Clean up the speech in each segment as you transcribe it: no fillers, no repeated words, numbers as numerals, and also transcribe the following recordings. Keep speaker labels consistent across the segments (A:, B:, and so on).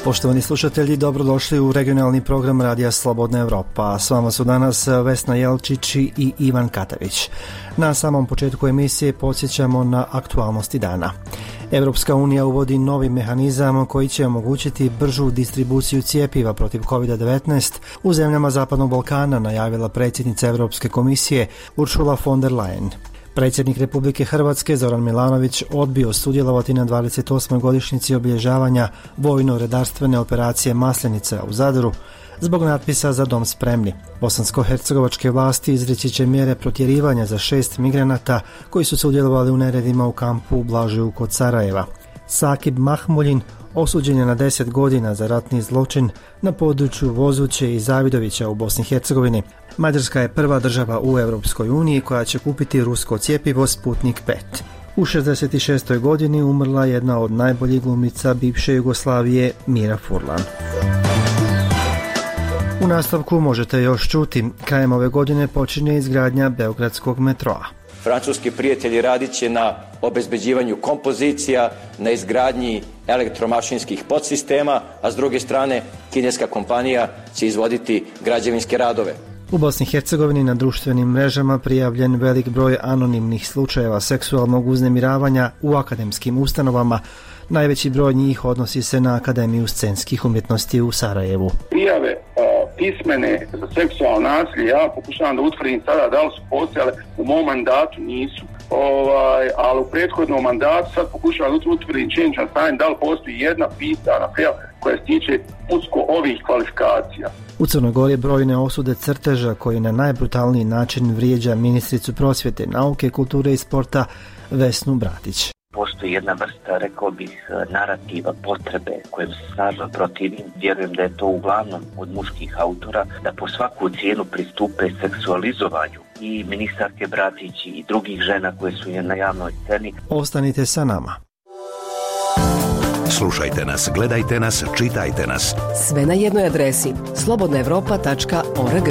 A: Poštovani slušatelji, dobrodošli u regionalni program Radija Slobodna Evropa. S vama su danas Vesna Jelčić i Ivan Katavić. Na samom početku emisije podsjećamo na aktualnosti dana. Evropska unija uvodi novi mehanizam koji će omogućiti bržu distribuciju cjepiva protiv COVID-19 u zemljama Zapadnog Balkana, najavila predsjednica Europske komisije Ursula von der Leyen. Predsjednik Republike Hrvatske Zoran Milanović odbio sudjelovati na 28. godišnjici obilježavanja vojno-redarstvene operacije Maslenica u Zadru zbog natpisa Za dom spremni. Bosansko-hercegovačke vlasti izreći će mjere protjerivanja za 6 migranata koji su sudjelovali u neredima u kampu u Blažeju kod Sarajeva. Sakib Mahmuljin osuđen je na 10 godina za ratni zločin na području Vozuće i Zavidovića u Bosni i Hercegovini. Mađarska je prva država u Europskoj uniji koja će kupiti rusko cjepivo Sputnik 5. U 66. godini umrla jedna od najboljih glumica bivše Jugoslavije, Mira Furlan. U nastavku možete još čuti, krajem ove godine počinje izgradnja Beogradskog metroa.
B: Francuski prijatelji radit će na obezbeđivanju kompozicija, na izgradnji elektromašinskih podsistema, a s druge strane kineska kompanija će izvoditi građevinske radove.
A: U Bosni i Hercegovini na društvenim mrežama prijavljen velik broj anonimnih slučajeva seksualnog uznemiravanja u akademskim ustanovama. Najveći broj njih odnosi se na Akademiju scenskih umjetnosti u Sarajevu.
C: Prijave pismene za seksualno nasilje, ja pokušavam da utvrdim sada da li su postojale, u mom mandatu nisu, ali u prethodnom mandatu sad pokušavam da utvrdim činjenično stanje da li postoji jedna pisana prijava koja se tiče usko ovih kvalifikacija.
A: U Crnoj Gori brojne osude crteža koji na najbrutalniji način vrijeđa ministricu prosvjete, nauke, kulture i sporta Vesnu Bratić.
D: Postoji jedna vrsta, rekao bih, narativa, potrebe kojem se snažno protivim. Vjerujem da je to uglavnom od muških autora, da po svaku cijenu pristupe seksualizovanju i ministarke Bratić i drugih žena koje su na javnoj sceni.
A: Ostanite sa nama.
E: Slušajte nas, gledajte nas, čitajte nas.
F: Sve na jednoj adresi slobodnaevropa.org.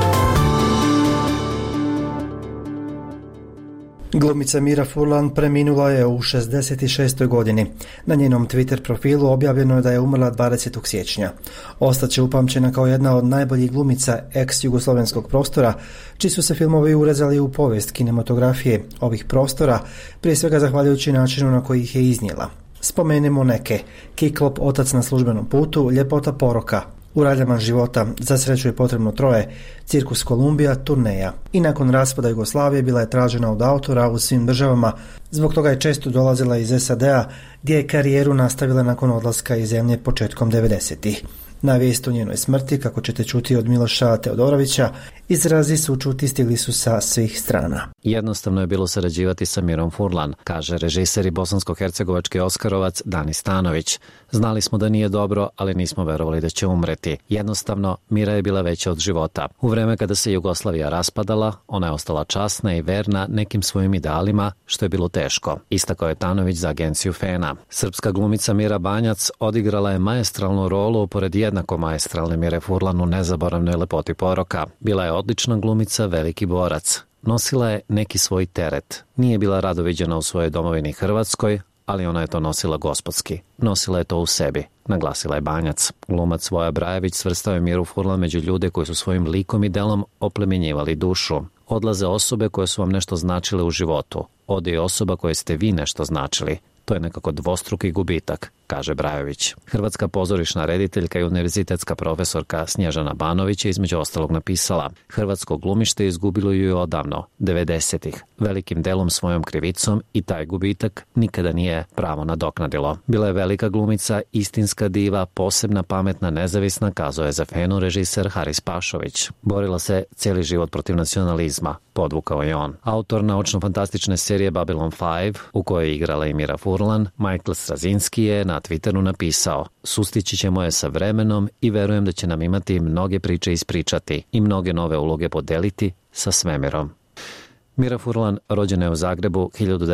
A: Glumica Mira Furlan preminula je u 66. godini. Na njenom Twitter profilu objavljeno je da je umrla 20. siječnja. Ostaće upamćena kao jedna od najboljih glumica ex-jugoslovenskog prostora, čiji su se filmovi urezali u povijest kinematografije ovih prostora, prije svega zahvaljujući načinu na koji ih je iznijela. Spomenimo neke: Kiklop, Otac na službenom putu, Ljepota poroka, U raljama života, Za sreću je potrebno troje, Cirkus Kolumbija, Turneja. I nakon raspada Jugoslavije bila je tražena od autora u svim državama, zbog toga je često dolazila iz SAD-a, gdje je karijeru nastavila nakon odlaska iz zemlje početkom 90-ih. Na vijest o njenoj smrti, kako ćete čuti od Miloša Teodorovića, izrazi sućuti stigli su sa svih strana.
G: Jednostavno je bilo sarađivati sa Mirom Furlan, kaže režiser i bosansko-hercegovački Oskarovac Dani Stanović. Znali smo da nije dobro, ali nismo verovali da će umreti. Jednostavno, Mira je bila veća od života. U vreme kada se Jugoslavija raspadala, ona je ostala časna i verna nekim svojim idealima, što je bilo teško, istakao je Tanović za agenciju FENA. Srpska glumica Mira Banjac odigrala je maestralnu rolu pored jednako maestralne Mire Furlan u Nezaboravnoj lepoti poroka. Bila je odlična glumica, veliki borac. Nosila je neki svoj teret. Nije bila rado viđena u svojoj domovini Hrvatskoj, ali ona je to nosila gospodski. Nosila je to u sebi, naglasila je Banjac. Glumac Voja Brajević svrstao je Miru Furlan među ljude koji su svojim likom i delom oplemenjivali dušu. Odlaze osobe koje su vam nešto značile u životu. Ode i osoba koje ste vi nešto značili. To je nekako dvostruki gubitak, kaže Brajović. Hrvatska pozorišna rediteljka i univerzitetska profesorka Snježana Banović je između ostalog napisala: Hrvatsko glumište izgubilo ju odavno, 90-ih, velikim delom svojom krivicom i taj gubitak nikada nije pravo nadoknadilo. Bila je velika glumica, istinska diva, posebna, pametna, nezavisna, kazao je za FENU režiser Haris Pašović. Borila se cijeli život protiv nacionalizma, podvukao je on. Autor naučno-fantastične serije Babylon 5, u kojoj je igrala i Mira Furlan, Michael Straczynski je na Twitteru napisao: Sustići ćemo je sa vremenom i verujem da će nam imati mnoge priče ispričati i mnoge nove uloge podeliti sa svemirom. Mira Furlan rođena je u Zagrebu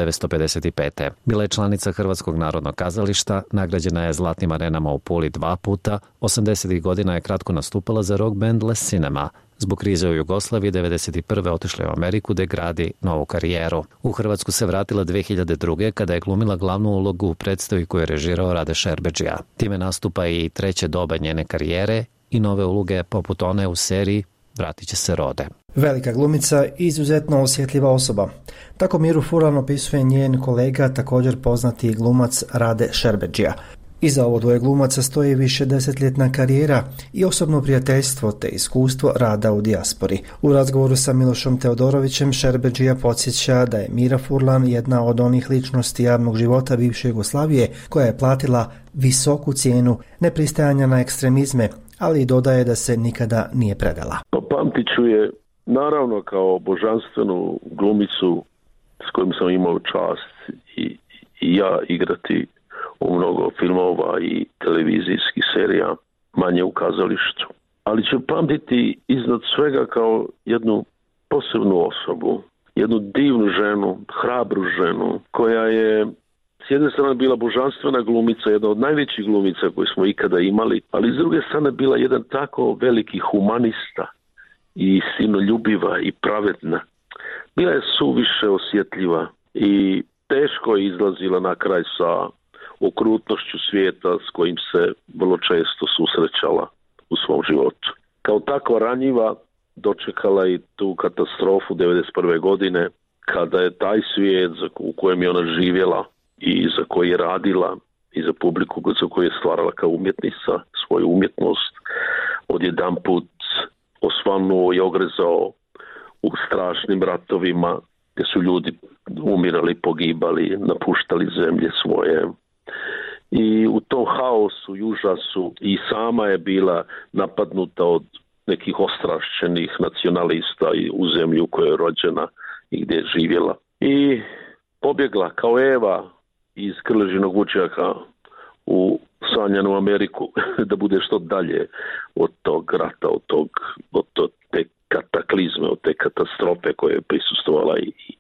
G: 1955. Bila je članica Hrvatskog narodnog kazališta, nagrađena je Zlatnim arenama u Puli 2 puta, 80-ih godina je kratko nastupala za rock band Les Cinema, Zbog krize u Jugoslaviji 1991. otišla je u Ameriku da gradi novu karijeru. U Hrvatsku se vratila 2002. kada je glumila glavnu ulogu u predstavi koju je režirao Rade Šerbedžija. Time nastupa i treće doba njene karijere i nove uloge poput one u seriji Vratit će se Rode.
A: Velika glumica i izuzetno osjetljiva osoba. Tako Miru Furlan opisuje njen kolega, također poznati glumac Rade Šerbedžija. Iza ovo dvoje glumaca stoji više desetljetna karijera i osobno prijateljstvo te iskustvo rada u dijaspori. U razgovoru sa Milošom Teodorovićem Šerbedžija podsjeća da je Mira Furlan jedna od onih ličnosti javnog života bivše Jugoslavije koja je platila visoku cijenu nepristajanja na ekstremizme, ali i dodaje da se nikada nije predala.
H: Pamtit ću je naravno kao božanstvenu glumicu s kojom sam imao čast i ja igrati u mnogo filmova i televizijskih serija, manje u kazalištu. Ali ću pamtiti iznad svega kao jednu posebnu osobu, jednu divnu ženu, hrabru ženu, koja je s jedne strane bila božanstvena glumica, jedna od najvećih glumica koju smo ikada imali, ali s druge strane bila jedan tako veliki humanista i sinoljubiva i pravedna. Bila je suviše osjetljiva i teško je izlazila na kraj sa okrutnošću svijeta s kojim se vrlo često susrećala u svom životu. Kao takva ranjiva dočekala i tu katastrofu 1991. godine, kada je taj svijet u kojem je ona živjela i za koji je radila i za publiku za koju je stvarala kao umjetnica svoju umjetnost, odjedanput osvanuo i ogrezao u strašnim ratovima gdje su ljudi umirali, pogibali, napuštali zemlje svoje. I u tom haosu i užasu i sama je bila napadnuta od nekih ostrašćenih nacionalista u zemlji u kojoj je rođena i gdje je živjela. I pobjegla kao Eva iz Krležinog vučjaka u sanjanu Ameriku da bude što dalje od tog rata, od te kataklizme, od te katastrofe koje je prisustvovala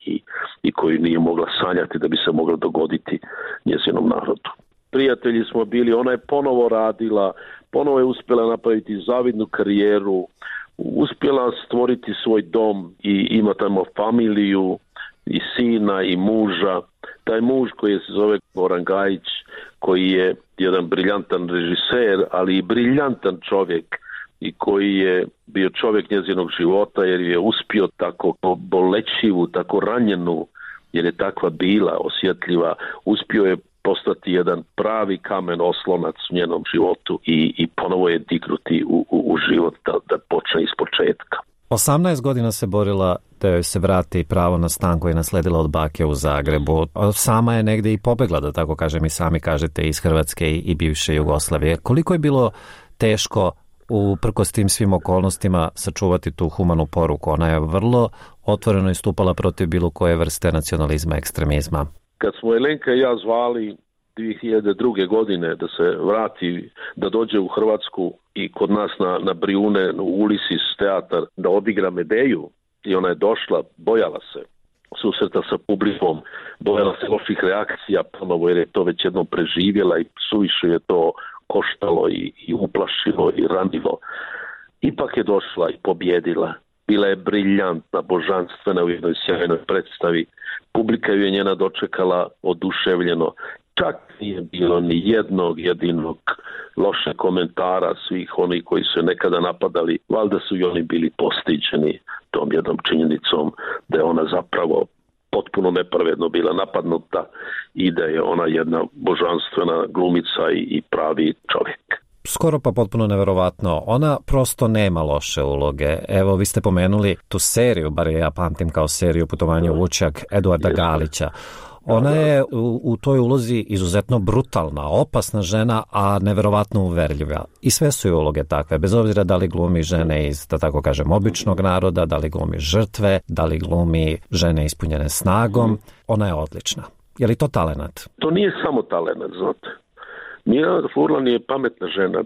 H: i koju nije mogla sanjati da bi se mogla dogoditi njezinom narodu. Prijatelji smo bili, ona je ponovo radila, ponovo je uspjela napraviti zavidnu karijeru, uspjela stvoriti svoj dom i ima tamo familiju i sina i muža. Taj muž koji se zove Goran Gajić, koji je jedan briljantan režiser, ali i briljantan čovjek i koji je bio čovjek njezinog života jer je uspio tako bolećivu, tako ranjenu, jer je takva bila osjetljiva, uspio je postati jedan pravi kamen oslonac u njenom životu i ponovo je dignuti u život da počne iz početka.
G: 18 godina se borila da joj se vrati pravo na stan koji je nasledila od bake u Zagrebu. Sama je negdje i pobegla, da tako kažem, i sami kažete, iz Hrvatske i bivše Jugoslavije. Koliko je bilo teško uprkos tim svim okolnostima sačuvati tu humanu poruku? Ona je vrlo otvoreno istupala protiv bilo koje vrste nacionalizma, ekstremizma.
H: Kad smo Elenka i ja zvali 2002. godine da se vrati, da dođe u Hrvatsku i kod nas na Brijune, u Ulisis teatar, da odigra Medeju, i ona je došla, bojala se susreta sa publikom, bojala se loših reakcija ponovo jer je to već jednom preživjela i suviše je to koštalo i uplašilo i ranilo. Ipak je došla i pobjedila. Bila je briljantna, božanstvena u jednoj sjajnoj predstavi. Publika ju je njena dočekala oduševljeno. Čak nije bilo ni jednog jedinog loše komentara svih onih koji su nekada napadali. Valjda su i oni bili postiđeni tom jednom činjenicom da je ona zapravo potpuno nepravedno bila napadnuta i da je ona jedna božanstvena glumica i pravi čovjek.
G: Skoro pa potpuno neverovatno. Ona prosto nema loše uloge. Evo, vi ste pomenuli tu seriju, bar ja pamtim kao seriju Putovanje u Vučjak Eduarda Galića. Ona je u toj ulozi izuzetno brutalna, opasna žena, a neverovatno uverljiva. I sve su joj uloge takve, bez obzira da li glumi žene iz, da tako kažem, običnog naroda, da li glumi žrtve, da li glumi žene ispunjene snagom. Ona je odlična. Je li to talenat?
H: To nije samo talenat, znate. Mira Furlan je pametna žena,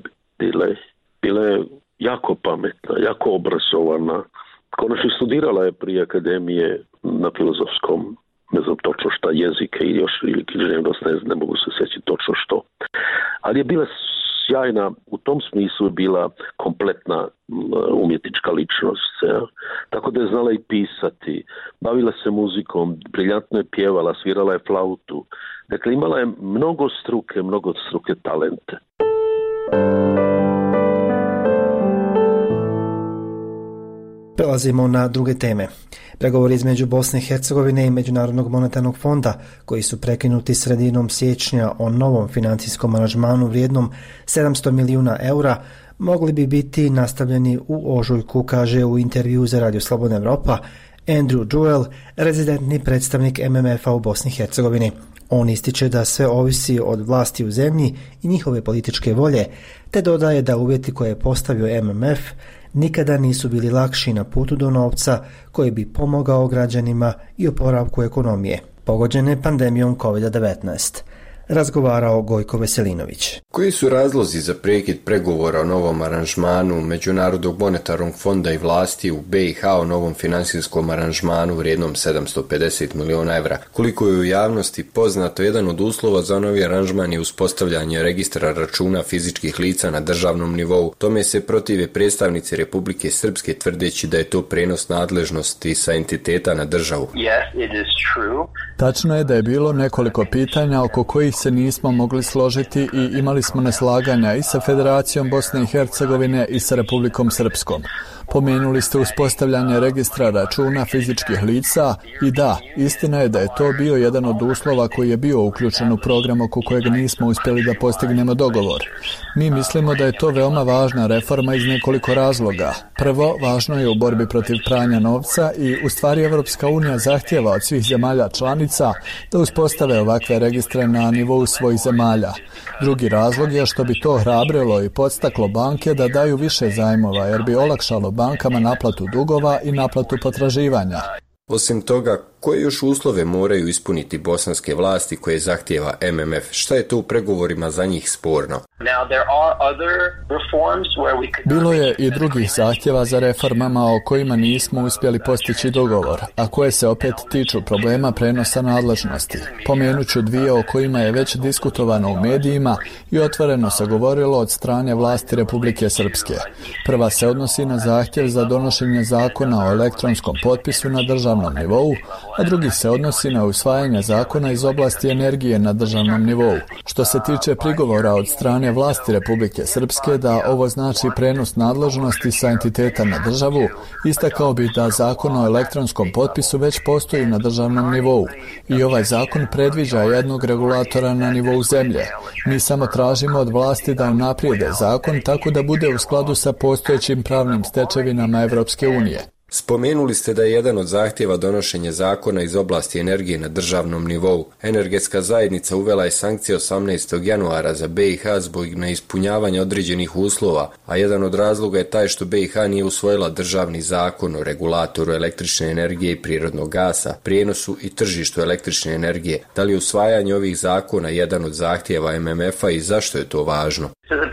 H: bila je jako pametna, jako obrazovana. Konačno studirala je prije akademije na filozofskom, ne znam točno šta, jezike ili još ili književnost, ne mogu se sjećati točno što. Ali je bila sjajna, u tom smislu je bila kompletna umjetnička ličnost. Ja. Tako da je znala i pisati, bavila se muzikom, briljantno je pjevala, svirala je flautu. Dakle, imala je mnogo struke talente.
A: Prelazimo na druge teme. Pregovori između Bosne i Hercegovine i Međunarodnog monetarnog fonda, koji su prekinuti sredinom siječnja o novom financijskom aranžmanu vrijednom 700 milijuna eura, mogli bi biti nastavljeni u ožujku, kaže u intervju za Radio Slobodna Evropa Andrew Jewell, rezidentni predstavnik MMF-a u Bosni i Hercegovini. On ističe da sve ovisi od vlasti u zemlji i njihove političke volje, te dodaje da uvjeti koje je postavio MMF nikada nisu bili lakši na putu do novca koji bi pomogao građanima i oporavku ekonomije, pogođene pandemijom COVID-19. Razgovarao Gojko Veselinović.
I: Koji su razlozi za prekid pregovora o novom aranžmanu Međunarodnog monetarnog fonda i vlasti u BiH o novom finansijskom aranžmanu vrijednom 750 milijuna evra? Koliko je u javnosti poznato, jedan od uslova za novi aranžman je uspostavljanje registra računa fizičkih lica na državnom nivou. Tome se protive predstavnici Republike Srpske, tvrdeći da je to prenos nadležnosti sa entiteta na državu.
J: Tačno je da je bilo nekoliko pitanja oko kojih se nismo mogli složiti i imali smo neslaganja i sa Federacijom Bosne i Hercegovine i sa Republikom Srpskom. Pomenuli ste uspostavljanje registra računa fizičkih lica i da, istina je da je to bio jedan od uslova koji je bio uključen u program oko kojeg nismo uspjeli da postignemo dogovor. Mi mislimo da je to veoma važna reforma iz nekoliko razloga. Prvo, važno je u borbi protiv pranja novca i u stvari Evropska unija zahtijeva od svih zemalja članica da uspostave ovakve registre na nivou svojih zemalja. Drugi razlog je što bi to hrabrilo i podstaklo banke da daju više zajmova jer bi olakšalo bankama naplatu dugova i naplatu potraživanja.
I: Osim toga, koje još uslove moraju ispuniti bosanske vlasti koje zahtijeva MMF? Šta je to u pregovorima za njih sporno?
J: Bilo je i drugih zahtjeva za reformama o kojima nismo uspjeli postići dogovor, a koje se opet tiču problema prenosa nadležnosti. Pomenut ću dvije o kojima je već diskutovano u medijima i otvoreno se govorilo od strane vlasti Republike Srpske. Prva se odnosi na zahtjev za donošenje zakona o elektronskom potpisu na državnom nivou, a drugi se odnosi na usvajanje zakona iz oblasti energije na državnom nivou. Što se tiče prigovora od strane vlasti Republike Srpske da ovo znači prenos nadležnosti sa entiteta na državu, istakao bi da zakon o elektronskom potpisu već postoji na državnom nivou i ovaj zakon predviđa jednog regulatora na nivou zemlje. Mi samo tražimo od vlasti da unaprijede zakon tako da bude u skladu sa postojećim pravnim stečevinama Evropske unije.
I: Spomenuli ste da je jedan od zahtjeva donošenje zakona iz oblasti energije na državnom nivou. Energetska zajednica uvela je sankcije 18. januara za BiH zbog neispunjavanja određenih uslova, a jedan od razloga je taj što BiH nije usvojila državni zakon o regulatoru električne energije i prirodnog gasa, prijenosu i tržištu električne energije. Da li je usvajanje ovih zakona jedan od zahtjeva MMF-a i zašto je to važno?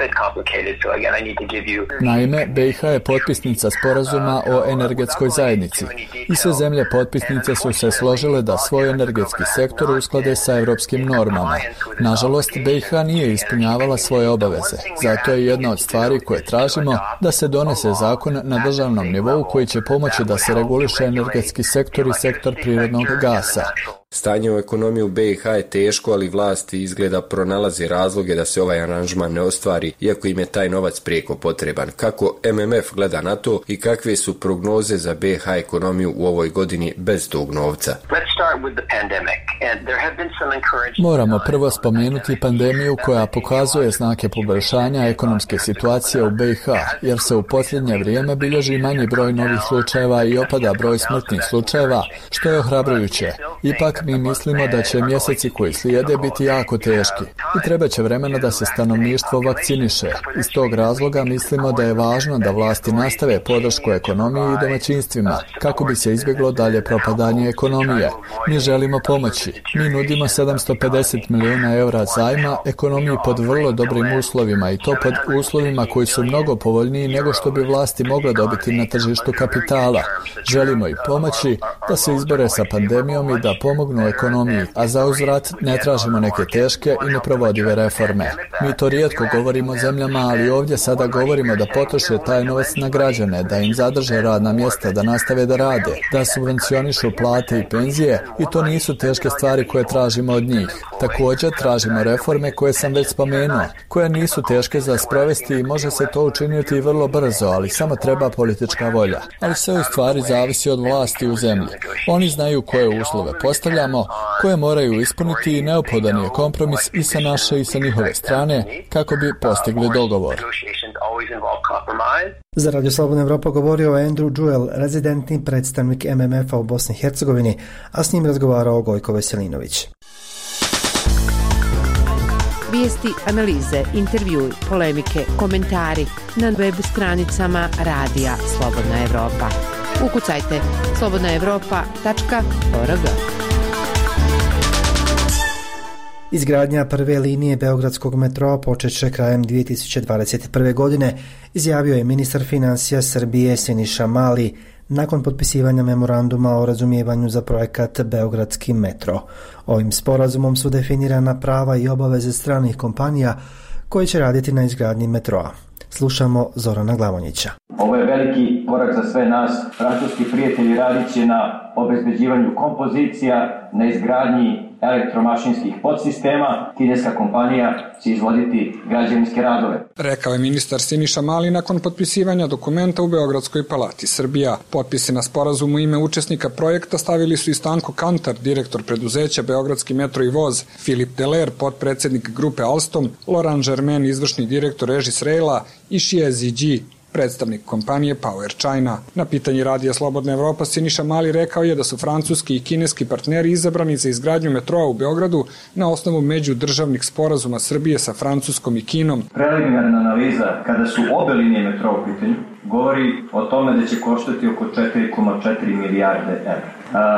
J: Naime, BiH je potpisnica sporazuma o energetskoj zajednici i sve zemlje potpisnice su se složile da svoj energetski sektor usklade sa evropskim normama. Nažalost, BiH nije ispunjavala svoje obaveze. Zato je jedna od stvari koje tražimo da se donese zakon na državnom nivou koji će pomoći da se reguliše energetski sektor i sektor prirodnog gasa.
I: Stanje u ekonomiji u BiH je teško, ali vlasti izgleda pronalaze razloge da se ovaj aranžman ne ostvari, iako im je taj novac prijeko potreban. Kako MMF gleda na to i kakve su prognoze za BiH ekonomiju u ovoj godini bez tog novca?
J: Moramo prvo spomenuti pandemiju koja pokazuje znake poboljšanja ekonomske situacije u BiH, jer se u posljednje vrijeme bilježi manji broj novih slučajeva i opada broj smrtnih slučajeva, što je ohrabrujuće. Ipak mi mislimo da će mjeseci koji slijede biti jako teški i treba će vremena da se stanovništvo vakciniše. Iz tog razloga mislimo da je važno da vlasti nastave podršku ekonomiji i domaćinstvima kako bi se izbjeglo dalje propadanje ekonomije. Mi želimo pomoći. Mi nudimo 750 milijuna eura zajma ekonomiji pod vrlo dobrim uslovima i to pod uslovima koji su mnogo povoljniji nego što bi vlasti mogle dobiti na tržištu kapitala. Želimo i pomoći da se izbore sa pandemijom i da toga pomognu ekonomiji, a za uzvrat ne tražimo neke teške i neprovodive reforme. Mi to rijetko govorimo zemljama, ali ovdje sada govorimo da potroše taj novac na građane, da im zadrže radna mjesta, da nastave da rade, da subvencionišu plate i penzije i to nisu teške stvari koje tražimo od njih. Također tražimo reforme koje sam već spomenuo, koje nisu teške za sprovesti i može se to učiniti vrlo brzo, ali samo treba politička volja. Ali sve u stvari zavisi od vlasti u zemlji. Oni znaju koje uslove postavljamo, koje moraju ispuniti i neophodan je kompromis i sa naše i sa njihove strane kako bi postigli dogovor.
A: Za Radio Slobodna Evropa govorio Andrew Jewell, rezidentni predstavnik MMF-a u Bosni i Hercegovini, a s njim razgovarao Gojko Veselinović.
K: Vijesti, analize, intervjui, polemike, komentari na web stranicama Radija Slobodna Evropa. Ukucajte slobodnaevropa.org.
A: Izgradnja prve linije beogradskog metroa počet će krajem 2021. godine, izjavio je ministar financija Srbije Siniša Mali nakon potpisivanja memoranduma o razumijevanju za projekat Beogradski metro. Ovim sporazumom su definirana prava i obaveze stranih kompanija koje će raditi na izgradnji metroa. Slušamo Zorana Glavonjića.
B: Ovo je veliki korak za sve nas. Francuski prijatelji radit će na obezbeđivanju kompozicija, na izgradnji elektromašinskih podsistema. Kineska kompanija će izvoditi građevinske radove.
L: Rekao je ministar Siniša Mali nakon potpisivanja dokumenta u Beogradskoj palati Srbija. Potpise na sporazumu ime učesnika projekta stavili su i Stanko Kantar, direktor preduzeća Beogradski metro i voz, Filip Deler, potpredsjednik grupe Alstom, Laurent Germain, izvršni direktor Regis Raila i Xie Ziji, predstavnik kompanije Power China. Na pitanje Radija Slobodna Evropa Siniša Mali rekao je da su francuski i kineski partneri izabrani za izgradnju metroa u Beogradu na osnovu međudržavnih sporazuma Srbije sa Francuskom i Kinom.
B: Preliminarna analiza kada su obe linije metroa u pitanju govori o tome da će koštati oko 4,4 milijarde evra.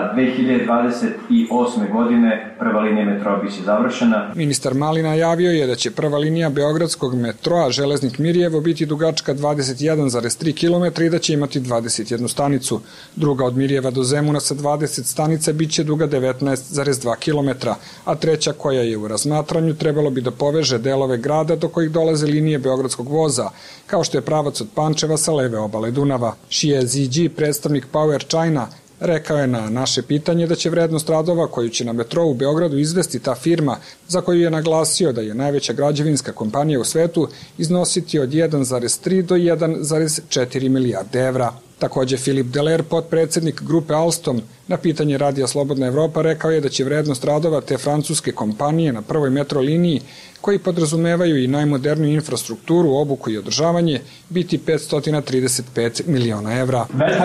B: 2028. godine prva linija metroa biće završena.
L: Ministar Mali najavio je da će prva linija beogradskog metroa Železnik Mirjevo biti dugačka 21,3 km i da će imati 21 stanicu. Druga od Mirjeva do Zemuna sa 20 stanica biće duga 19,2 km, a treća koja je u razmatranju trebalo bi da poveže delove grada do kojih dolaze linije beogradskog voza, kao što je pravac od Pančeva sa leve obale Dunava. Xie Ziji, predstavnik Power China, rekao je na naše pitanje da će vrednost radova koju će na metrou u Beogradu izvesti ta firma, za koju je naglasio da je najveća građevinska kompanija u svetu, iznositi od 1,3 do 1,4 milijarde evra. Također Filip Deler, potpredsjednik grupe Alstom, na pitanje Radija Slobodna Evropa rekao je da će vrednost radova te francuske kompanije na prvoj metro liniji, koji podrazumevaju i najmoderniju infrastrukturu, obuku i održavanje, biti 535 miliona evra.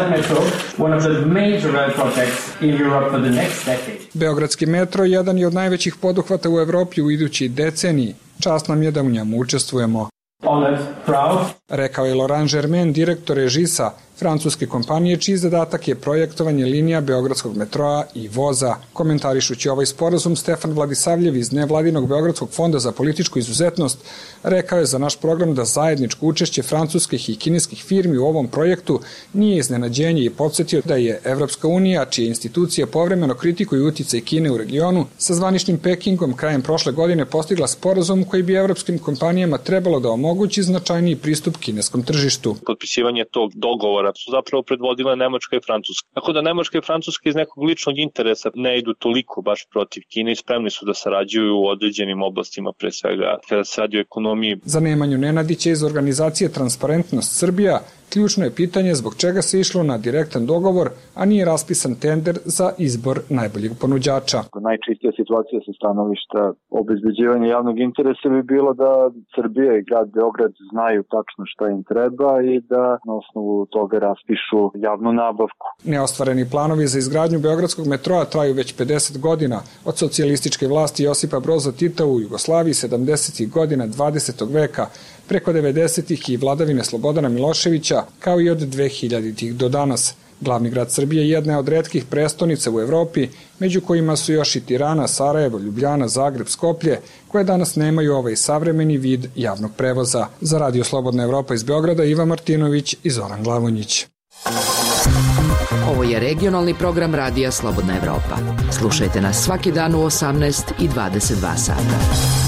L: Beogradski metro jedan je od najvećih poduhvata u Evropi u idućoj deceniji. Čast nam je da u njemu učestvujemo. Rekao je Laurent Germain, direktor Regisa, francuske kompanije, čiji zadatak je projektovanje linija beogradskog metroa i voza. Komentarišući ovaj sporazum, Stefan Vladisavljev iz nevladinog Beogradskog fonda za političku izuzetnost rekao je za naš program da zajedničko učešće francuskih i kineskih firmi u ovom projektu nije iznenađenje i podsjetio da je Evropska unija, čije institucije povremeno kritikuju uticaj Kine u regionu, sa zvaničnim Pekingom krajem prošle godine postigla sporazum koji bi evropskim kompanijama trebalo da omogući značajniji pristup kineskom tržištu.
M: Potpisivanje tog dogovora su zapravo predvodile Nemačka i Francuska. Tako da Nemačka i Francuska iz nekog ličnog interesa ne idu toliko baš protiv Kine i spremni su da sarađuju u određenim oblastima, pre svega kada se radi o ekonomiji.
L: Za Nemanju Nenadića iz organizacije Transparentnost Srbija ključno je pitanje zbog čega se išlo na direktan dogovor, a nije raspisan tender za izbor najboljeg ponuđača.
N: Najčistija situacija sa stanovišta obezbeđivanja javnog interesa bi bilo da Srbija i grad Beograd znaju tačno šta im treba i da na osnovu toga raspišu javnu nabavku.
L: Neostvareni planovi za izgradnju beogradskog metroa traju već 50 godina. Od socijalističke vlasti Josipa Broza Tita u Jugoslaviji 70. godina 20. veka, preko 90. i vladavine Slobodana Miloševića, kao i od 2000. do danas. Glavni grad Srbije jedna je od retkih prestonica u Evropi, među kojima su još i Tirana, Sarajevo, Ljubljana, Zagreb, Skoplje, koje danas nemaju ovaj savremeni vid javnog prevoza. Za Radio Slobodna Evropa iz Beograda, Ivan Martinović i Zoran Glavonjić.
F: Ovo je regionalni program Radija Slobodna Evropa. Slušajte nas svaki dan u 18 i 22 sata.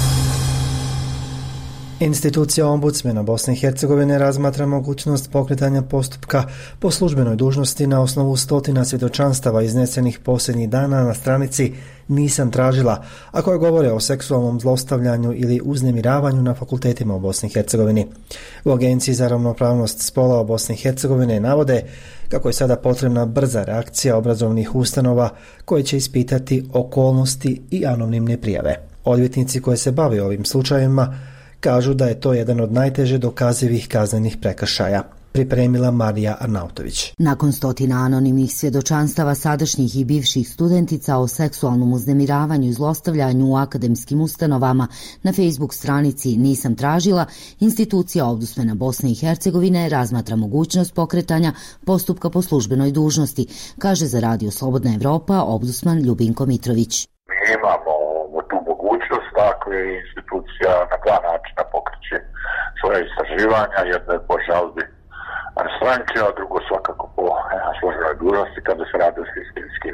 A: Institucija ombudsmena Bosne i Hercegovine razmatra mogućnost pokretanja postupka po službenoj dužnosti na osnovu stotina svjedočanstava iznesenih posljednjih dana na stranici Nisam tražila, a koje govore o seksualnom zlostavljanju ili uznemiravanju na fakultetima u Bosni i Hercegovini. U Agenciji za ravnopravnost spola u Bosni i Hercegovine navode kako je sada potrebna brza reakcija obrazovnih ustanova koje će ispitati okolnosti i anonimne prijave. Odvjetnici koji se bave ovim slučajevima kažu da je to jedan od najteže dokazivih kaznenih prekršaja. Pripremila Marija Arnautović.
O: Nakon stotina anonimnih svjedočanstava sadašnjih i bivših studentica o seksualnom uznemiravanju i zlostavljanju u akademskim ustanovama na Facebook stranici Nisam tražila, institucija ombudsmena Bosne i Hercegovine razmatra mogućnost pokretanja postupka po službenoj dužnosti, kaže za Radio Slobodna Evropa ombudsman Ljubinko Mitrović.
P: Mi imamo tu mogućnost, tako je institucija na dva načina pokreće svoje istraživanja, jedno je po žalbi stranke, a drugo svakako po službenoj dužnosti kada se radi o sistemskim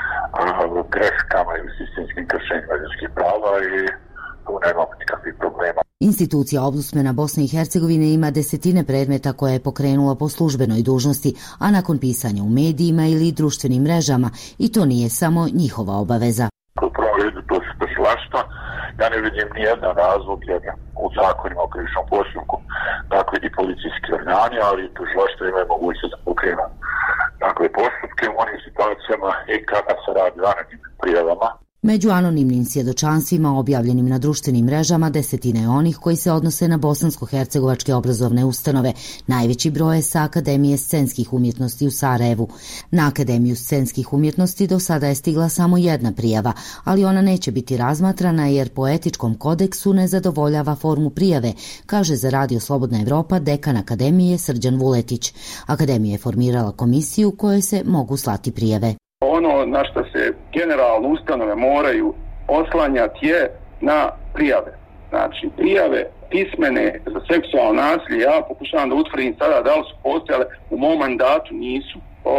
P: greškama ili sistemskim kršenjima ljudskih prava i tu nemamo nikakvih problema.
O: Institucija ombudsmena Bosne i Hercegovine ima desetine predmeta koje je pokrenula po službenoj dužnosti, a nakon pisanja u medijima ili društvenim mrežama, i to nije samo njihova obaveza.
P: U prvom redu to su tužilaštva. Ja ne vidim nijedan razlog jer u zakonima o krivičnom postupku dakle i policijski organi, ali tužilaštva imaju mogućnost da pokrenu dakle postupke u onim situacijama i kada se radi o anonimnim prijavama.
O: Među anonimnim svjedočanstvima objavljenim na društvenim mrežama desetine je onih koji se odnose na bosansko-hercegovačke obrazovne ustanove. Najveći broj je sa Akademije scenskih umjetnosti u Sarajevu. Na Akademiju scenskih umjetnosti do sada je stigla samo jedna prijava, ali ona neće biti razmatrana jer po etičkom kodeksu ne zadovoljava formu prijave, kaže za Radio Slobodna Evropa dekan Akademije Srđan Vuletić. Akademija je formirala komisiju u kojoj se mogu slati prijave.
C: Ono na što se generalno ustanove moraju oslanjati je na prijave. Znači, prijave pismene za seksualno nasilje, ja pokušavam da utvrdim sada da li su postojale, u mom mandatu nisu,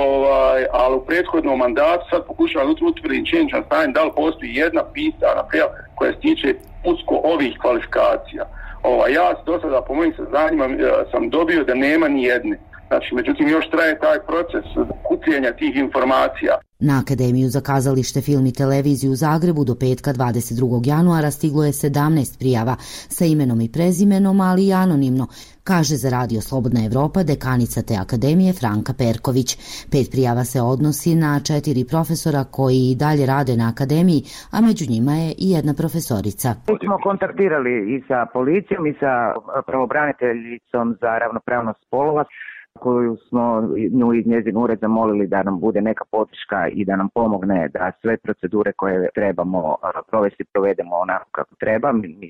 C: ali u prethodnom mandatu sad pokušavam da utvrdim činjenično stanje da li postoji jedna pisana prijava koja se tiče usko ovih kvalifikacija. Ja do sada po mojim saznanjima sam dobio da nema ni jedne. Znači, međutim, još traje taj proces kupljenja tih informacija.
O: Na Akademiju za kazalište, film i televiziju u Zagrebu do petka 22. januara stiglo je 17 prijava sa imenom i prezimenom, ali i anonimno, kaže za Radio Slobodna Evropa dekanica te akademije Franka Perković. 5 prijava se odnosi na 4 profesora koji i dalje rade na akademiji, a među njima je i jedna profesorica.
Q: Mi smo kontaktirali i sa policijom i sa pravobraniteljicom za ravnopravnost spolova, koju smo nju i njezin ured zamolili da nam bude neka podrška i da nam pomogne da sve procedure koje trebamo provesti provedemo onako kako treba.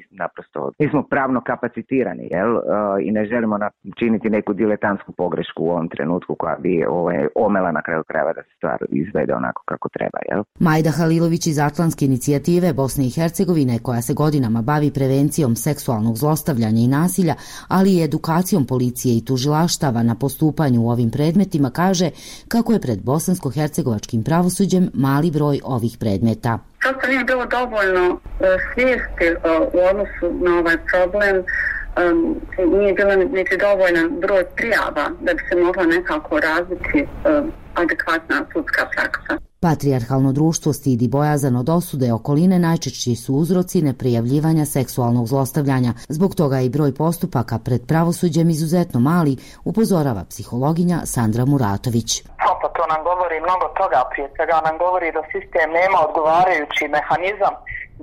Q: Mi smo pravno kapacitirani, i ne želimo činiti neku diletantsku pogrešku u ovom trenutku koja bi omela na kraju krajeva da se stvar izvede onako kako treba.
O: Majda Halilović iz Atlantske inicijative Bosne i Hercegovine, koja se godinama bavi prevencijom seksualnog zlostavljanja i nasilja, ali i edukacijom policije i tužilaštava na postupanju u ovim predmetima, kaže kako je pred bosansko-hercegovačkim pravosuđem mali broj ovih predmeta.
R: Prosto nije bilo dovoljno svijesti u odnosu na ovaj problem, nije bilo niti dovoljan broj prijava da bi se mogla nekako razviti adekvatna sudska praksa.
O: Patrijarhalno društvo stidi bojazan od osude okoline najčešći su uzroci neprijavljivanja seksualnog zlostavljanja. Zbog toga i broj postupaka pred pravosuđem izuzetno mali, upozorava psihologinja Sandra Muratović.
S: To nam govori mnogo toga, prije svega nam govori da sistem nema odgovarajući mehanizam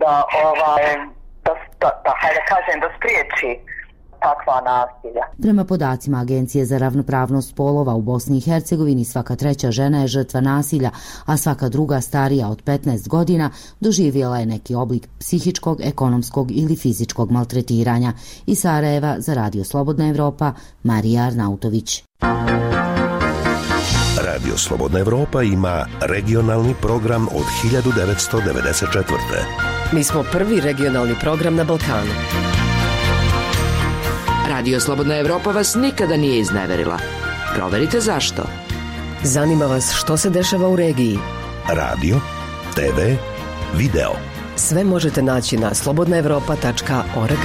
S: da spriječi takva nasilja.
O: Prema podacima Agencije za ravnopravnost spolova u Bosni i Hercegovini, svaka treća žena je žrtva nasilja, a svaka druga starija od 15 godina doživjela je neki oblik psihičkog, ekonomskog ili fizičkog maltretiranja. Iz Sarajeva za Radio Slobodna Evropa, Marija Arnautović.
E: Radio Slobodna Evropa ima regionalni program od 1994.
F: Mi smo prvi regionalni program na Balkanu. Radio Slobodna Evropa vas nikada nije izneverila. Proverite zašto.
T: Zanima vas što se dešava u regiji?
E: Radio, TV, video.
T: Sve možete naći na slobodnaevropa.org.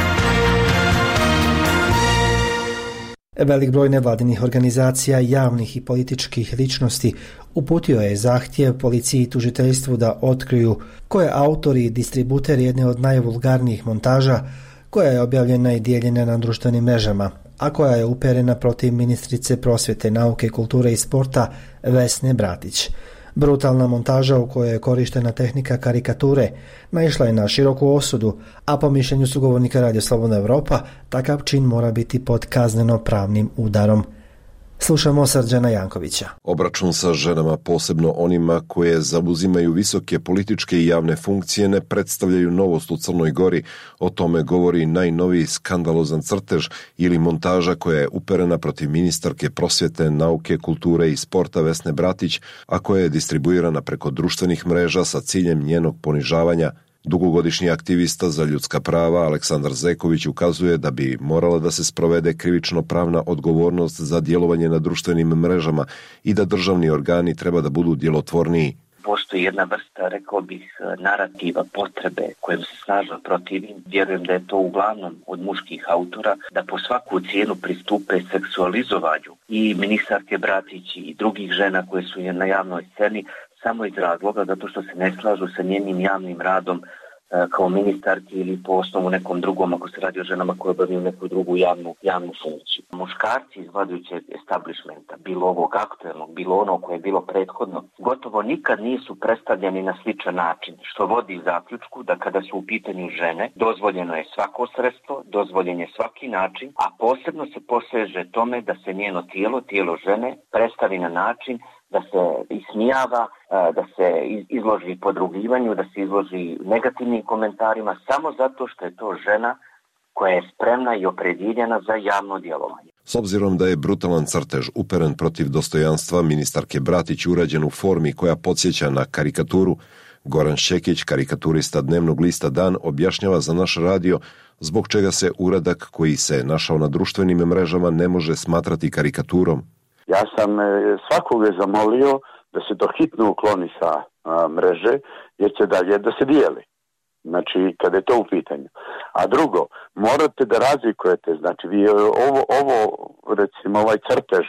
A: Velik broj nevladinih organizacija, javnih i političkih ličnosti uputio je zahtjev policiji i tužiteljstvu da otkriju ko je autor i distributer jedne od najvulgarnijih montaža koja je objavljena i dijeljena na društvenim mrežama, a koja je uperena protiv ministrice prosvjete, nauke, kulture i sporta Vesne Bratić. Brutalna montaža u kojoj je korištena tehnika karikature naišla je na široku osudu, a po mišljenju sugovornika Radio Slobodna Evropa takav čin mora biti pod kazneno-pravnim udarom. Slušamo Srđana Jankovića.
U: Obračun sa ženama, posebno onima koje zauzimaju visoke političke i javne funkcije, ne predstavljaju novost u Crnoj Gori. O tome govori najnoviji skandalozan crtež ili montaža koja je uperena protiv ministarke prosvjete, nauke, kulture i sporta Vesne Bratić, a koja je distribuirana preko društvenih mreža sa ciljem njenog ponižavanja. Dugogodišnji aktivista za ljudska prava Aleksandar Zeković ukazuje da bi morala da se sprovede krivično-pravna odgovornost za djelovanje na društvenim mrežama i da državni organi treba da budu djelotvorniji.
D: Postoji jedna vrsta, rekao bih, narativa, potrebe kojem se snažno protivim. Vjerujem da je to uglavnom od muških autora, da po svaku cijenu pristupe seksualizovanju i ministarke Bratić i drugih žena koje su na javnoj sceni, samo iz razloga zato što se ne slažu sa njenim javnim radom kao ministarki ili po osnovu nekom drugom, ako se radi o ženama koje obavljaju neku drugu javnu funkciju. Muškarci iz vladajućeg establishmenta, bilo ovog aktuelnog, bilo ono koje je bilo prethodno, gotovo nikad nisu predstavljeni na sličan način, što vodi zaključku da kada su u pitanju žene, dozvoljeno je svako sredstvo, dozvoljen je svaki način, a posebno se poseže tome da se njeno tijelo žene predstavi na način da se ismijava, da se izloži podrugivanju, da se izloži negativnim komentarima samo zato što je to žena koja je spremna i opredjeljena za javno djelovanje.
U: S obzirom da je brutalan crtež uperen protiv dostojanstva ministarke Bratić urađen u formi koja podsjeća na karikaturu, Goran Šekić, karikaturista dnevnog lista Dan, objašnjava za naš radio zbog čega se uradak koji se našao na društvenim mrežama ne može smatrati karikaturom.
P: Ja sam svakoga zamolio da se to hitno ukloni sa mreže, jer će dalje da se dijeli. Znači, kada je to u pitanju. A drugo, morate da razlikujete, znači, vi ovo recimo, ovaj crtež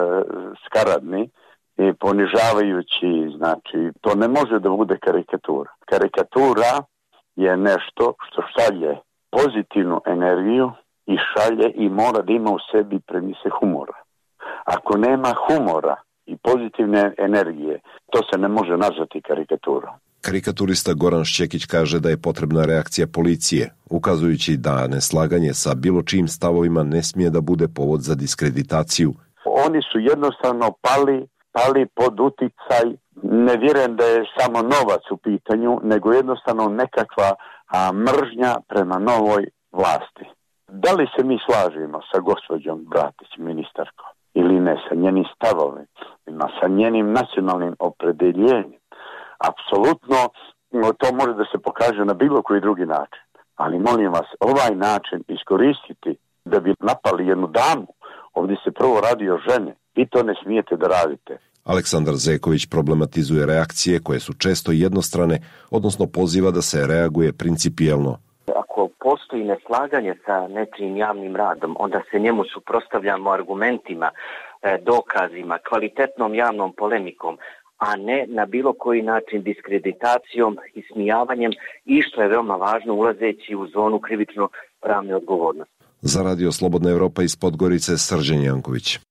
P: skaradni i ponižavajući, znači, to ne može da bude karikatura. Karikatura je nešto što šalje pozitivnu energiju i šalje i mora da ima u sebi premise humora. Ako nema humora i pozitivne energije, to se ne može nazvati karikaturom.
U: Karikaturista Goran Šćekić kaže da je potrebna reakcija policije, ukazujući da neslaganje sa bilo čijim stavovima ne smije da bude povod za diskreditaciju.
P: Oni su jednostavno pali pod uticaj, ne vjerujem da je samo novac u pitanju, nego jednostavno nekakva mržnja prema novoj vlasti. Da li se mi slažemo sa gospođom Bratić, ministarkom, ili ne, sa njenim stavovima, sa njenim nacionalnim opredeljenjem? Apsolutno to može da se pokaže na bilo koji drugi način. Ali molim vas, ovaj način iskoristiti da bi napali jednu damu, ovdje se prvo radi o žene, vi to ne smijete da radite.
U: Aleksandar Zeković problematizuje reakcije koje su često jednostrane, odnosno poziva da se reaguje principijelno.
D: Ako postoji neslaganje sa nečijim javnim radom, onda se njemu suprotstavljamo argumentima, dokazima, kvalitetnom javnom polemikom, a ne na bilo koji način diskreditacijom, ismijavanjem i što je veoma važno ulazeći u zonu krivično-pravne odgovornosti.
U: Za Radio Slobodna Evropa iz Podgorice, Srđan Janković.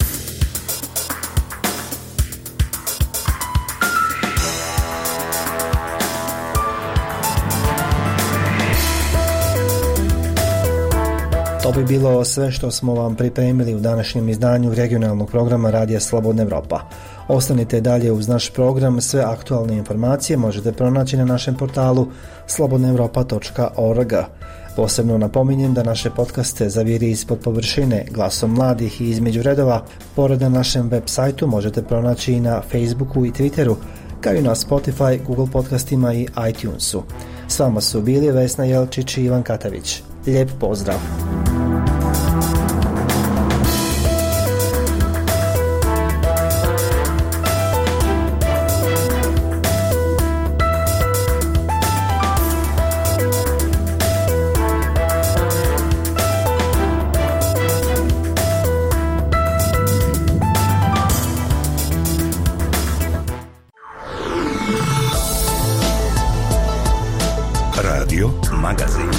A: To bi bilo sve što smo vam pripremili u današnjem izdanju regionalnog programa Radija Slobodna Evropa. Ostanite dalje uz naš program, sve aktualne informacije možete pronaći na našem portalu slobodnaevropa.org. Posebno napominjem da naše podcaste Zaviri ispod površine, Glasom mladih i Između redova, pored na našem web sajtu možete pronaći i na Facebooku i Twitteru, kao i na Spotify, Google podcastima i iTunesu. S vama su bili Vesna Jelčić i Ivan Katavić. Lijep pozdrav!
E: Radio Magazin.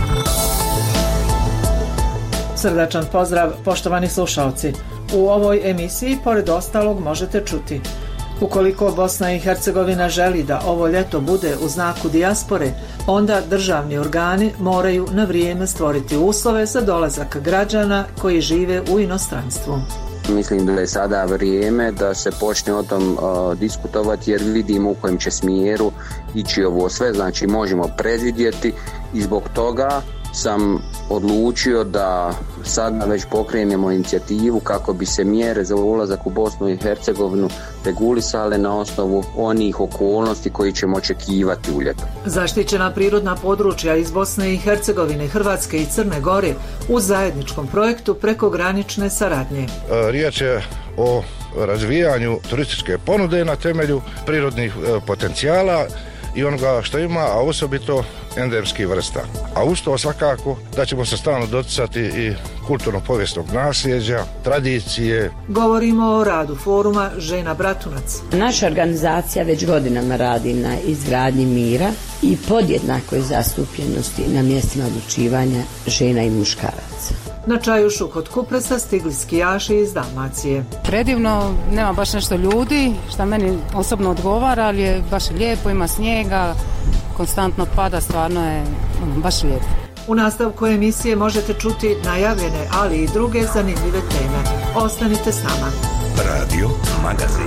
G: Srdačan pozdrav, poštovani slušalci. U ovoj emisiji, pored ostalog, možete čuti: ukoliko Bosna i Hercegovina želi da ovo ljeto bude u znaku dijaspore, onda državni organi moraju na vrijeme stvoriti uslove za dolazak građana koji žive u inostranstvu.
V: Mislim da je sada vrijeme da se počne o tom diskutovati, jer vidimo u kojem će smjeru ići ovo sve, znači možemo predvidjeti, i zbog toga sam odlučio da sada već pokrenemo inicijativu kako bi se mjere za ulazak u Bosnu i Hercegovinu regulisale na osnovu onih okolnosti koji ćemo očekivati u ljetu.
G: Zaštićena prirodna područja iz Bosne i Hercegovine, Hrvatske i Crne Gore u zajedničkom projektu prekogranične saradnje.
W: Riječ je o razvijanju turističke ponude na temelju prirodnih potencijala i onoga što ima, a osobito endemskih vrsta. A uz to svakako da ćemo se stalno doticati i kulturno-povijesnog nasljeđa, tradicije.
G: Govorimo o radu foruma Žena Bratunac.
X: Naša organizacija već godinama radi na izgradnji mira i podjednakoj zastupljenosti na mjestima odlučivanja žena i muškaraca.
G: Na Čajušu kod Kupresa stigli skijaši iz Dalmacije.
Y: Predivno, nema baš nešto ljudi, što meni osobno odgovara, ali je baš lijepo, ima snijega, konstantno pada, stvarno je baš lijepo.
G: U nastavku emisije možete čuti najavljene, ali i druge zanimljive teme. Ostanite s nama.
E: Radio Magazin.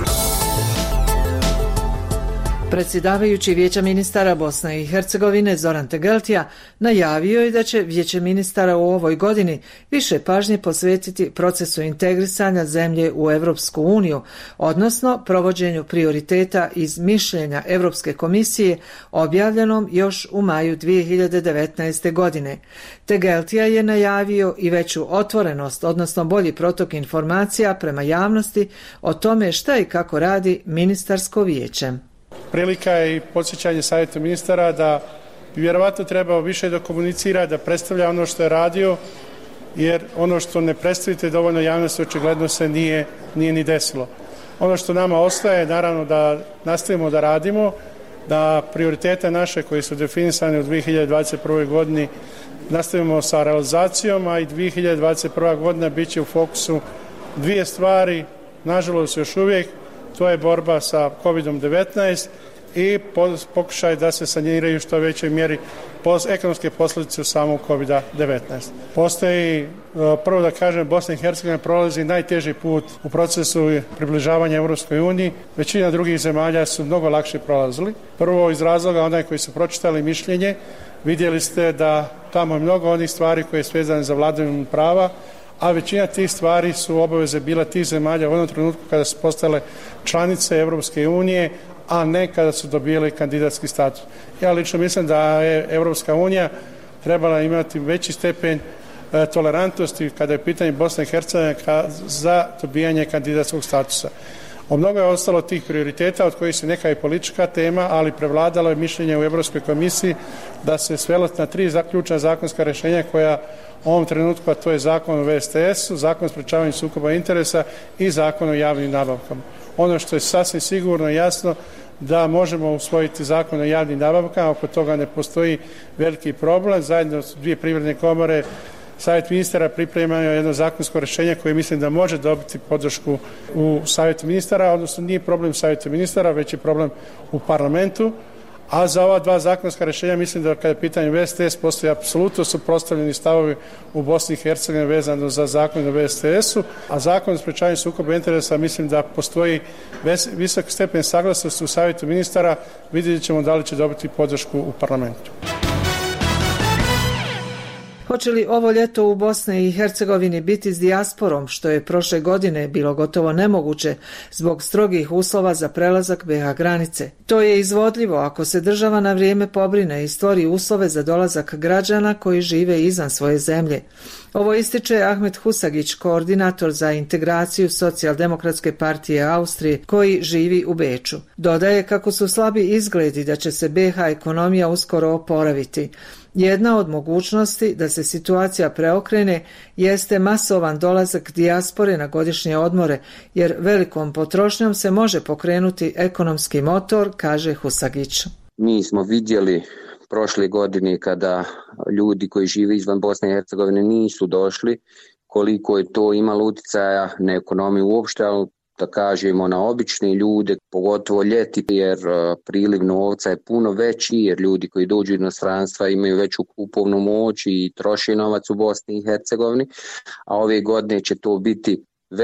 G: Predsjedavajući Vijeća ministara Bosne i Hercegovine Zoran Tegeltija najavio je da će Vijeće ministara u ovoj godini više pažnje posvetiti procesu integrisanja zemlje u Europsku uniju, odnosno provođenju prioriteta iz mišljenja Europske komisije objavljenom još u maju 2019. godine. Tegeltija je najavio i veću otvorenost, odnosno bolji protok informacija prema javnosti o tome šta i kako radi ministarsko vijeće.
Z: Prilika je i podsjećanje savjeta ministara da bi vjerovatno trebao više da komunicira, da predstavlja ono što je radio, jer ono što ne predstavite dovoljno javnosti očigledno se nije ni desilo. Ono što nama ostaje, naravno, da nastavimo da radimo, da prioritete naše koji su definisane u 2021. godini nastavimo sa realizacijom, a i 2021. godina bit će u fokusu dvije stvari, nažalost još uvijek. To je borba sa COVID-19 i pokušaj da se saniraju što većoj mjeri ekonomske posljedice samog COVID-19. Postoji, prvo da kažem, Bosna i Hercegovina prolazi najteži put u procesu približavanja Europskoj uniji. Većina drugih zemalja su mnogo lakše prolazili. Prvo iz razloga onaj koji su pročitali mišljenje, vidjeli ste da tamo je mnogo onih stvari koje su vezane za vladavinu prava, a većina tih stvari su obaveze bila tih zemalja u onom trenutku kada su postale članice Europske unije, a ne kada su dobili kandidatski status. Ja lično mislim da je Europska unija trebala imati veći stepen tolerantnosti kada je pitanje Bosne i Hercegovine za dobijanje kandidatskog statusa. O mnogo je ostalo tih prioriteta, od kojih se neka i politička tema, ali prevladalo je mišljenje u Europskoj komisiji da se svelo na tri ključna zakonska rješenja koja u ovom trenutku, a to je zakon o VSTS-u, zakon o sprečavanju sukoba interesa i zakon o javnim nabavkama. Ono što je sasvim sigurno jasno da možemo usvojiti zakon o javnim nabavkama, oko toga ne postoji veliki problem. Zajedno s dvije privredne komore Savjet ministara pripremio jedno zakonsko rješenje koje mislim da može dobiti podršku u Savjetu ministara, odnosno nije problem Savjeta ministara, već je problem u parlamentu. A za ova dva zakonska rješenja mislim da kada je pitanje VSTS postoji apsolutno suprotstavljeni stavovi u Bosni i Hercegovini vezano za zakon o VSTS-u, a zakon o sprečavanju sukoba interesa mislim da postoji visok stepen saglasnosti u Savjetu ministara. Vidjet ćemo da li će dobiti podršku u parlamentu.
G: Hoće li ovo ljeto u Bosni i Hercegovini biti s dijasporom, što je prošle godine bilo gotovo nemoguće zbog strogih uslova za prelazak BiH granice? To je izvodljivo ako se država na vrijeme pobrine i stvori uslove za dolazak građana koji žive izvan svoje zemlje. Ovo ističe Ahmet Husagić, koordinator za integraciju Socijaldemokratske partije Austrije, koji živi u Beču. Dodaje kako su slabi izgledi da će se BiH ekonomija uskoro oporaviti. Jedna od mogućnosti da se situacija preokrene jeste masovan dolazak dijaspore na godišnje odmore, jer velikom potrošnjom se može pokrenuti ekonomski motor, kaže Husagić.
V: Mi smo vidjeli prošle godine kada ljudi koji žive izvan Bosne i Hercegovine nisu došli, koliko je to imalo utjecaja na ekonomiju uopšte, ali da kažemo na obične ljude, pogotovo ljeti, jer priliv novca je puno veći, jer ljudi koji dođu iz inostranstva imaju veću kupovnu moć i troše novac u Bosni i Hercegovini, a ove godine će to biti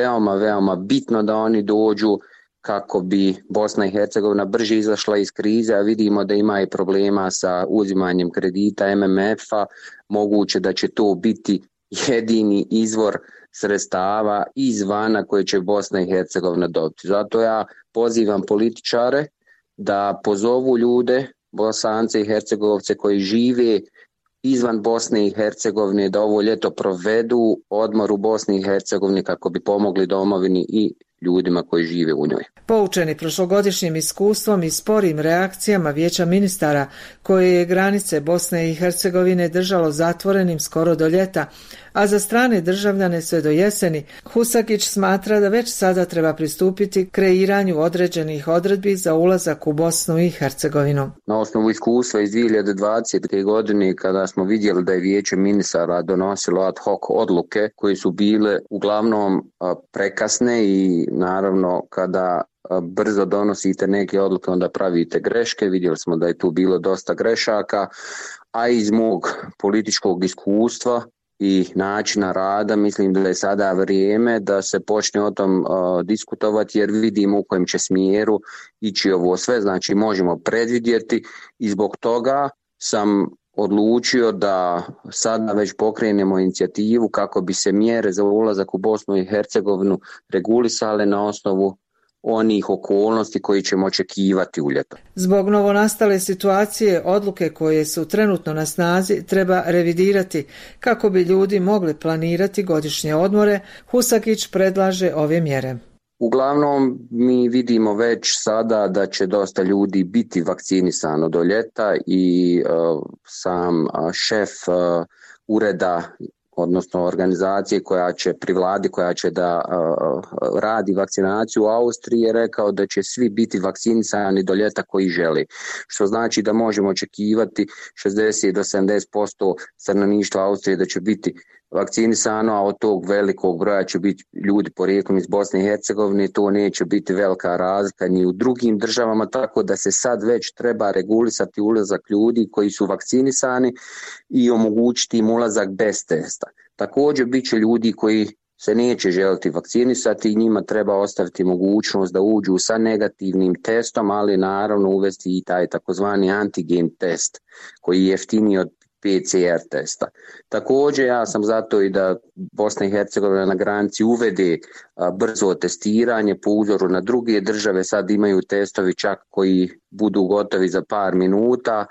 V: veoma bitno da oni dođu kako bi Bosna i Hercegovina brže izašla iz krize, a vidimo da ima i problema sa uzimanjem kredita MMF-a, moguće da će to biti jedini izvor sredstava izvana koje će Bosna i Hercegovina dobiti. Zato ja pozivam političare da pozovu ljude, Bosance i Hercegovce koji žive izvan Bosne i Hercegovine, da ovo ljeto provedu odmor u Bosni i Hercegovini kako bi pomogli domovini i ljudima koji žive u njoj.
G: Poučeni prošlogodišnjim iskustvom i sporim reakcijama Vijeća ministara koje je granice Bosne i Hercegovine držalo zatvorenim skoro do ljeta, a za strane državljane sve do jeseni, Husakić smatra da već sada treba pristupiti kreiranju određenih odredbi za ulazak u Bosnu i Hercegovinu.
V: Na osnovu iskustva iz 2020. godine kada smo vidjeli da je Vijeće ministara donosilo ad hoc odluke koje su bile uglavnom prekasne i naravno kada brzo donosite neke odluke onda pravite greške, vidjeli smo da je tu bilo dosta grešaka, a iz mog političkog iskustva i načina rada mislim da je sada vrijeme da se počne o tom diskutovati, jer vidimo u kojem će smjeru ići ovo sve, znači možemo predvidjeti i zbog toga sam odlučio da sada već pokrenemo inicijativu kako bi se mjere za ulazak u Bosnu i Hercegovinu regulisale na osnovu onih okolnosti koji ćemo očekivati u ljeto.
G: Zbog novonastale situacije, odluke koje su trenutno na snazi treba revidirati kako bi ljudi mogli planirati godišnje odmore. Husakić predlaže ove mjere.
V: Uglavnom mi vidimo već sada da će dosta ljudi biti vakcinisano do ljeta i sam šef ureda odnosno organizacije koja će pri vladi koja će da radi vakcinaciju u Austriji je rekao da će svi biti vakcinisani do ljeta koji želi. Što znači da možemo očekivati 60 do 70% stanovništva Austrije da će biti vakcinisano, a od tog velikog broja će biti ljudi porijeklom iz Bosne i Hercegovine, to neće biti velika razlika ni u drugim državama, tako da se sad već treba regulisati ulazak ljudi koji su vakcinisani i omogućiti im ulazak bez testa. Također bit će ljudi koji se neće želiti vakcinisati i njima treba ostaviti mogućnost da uđu sa negativnim testom, ali naravno uvesti i taj takozvani antigen test koji je jeftiniji od PCR testa. Također ja sam zato i da Bosna i Hercegovina na granici uvede brzo testiranje po uzoru na druge države. Sad imaju testovi čak koji budu gotovi za par minuta,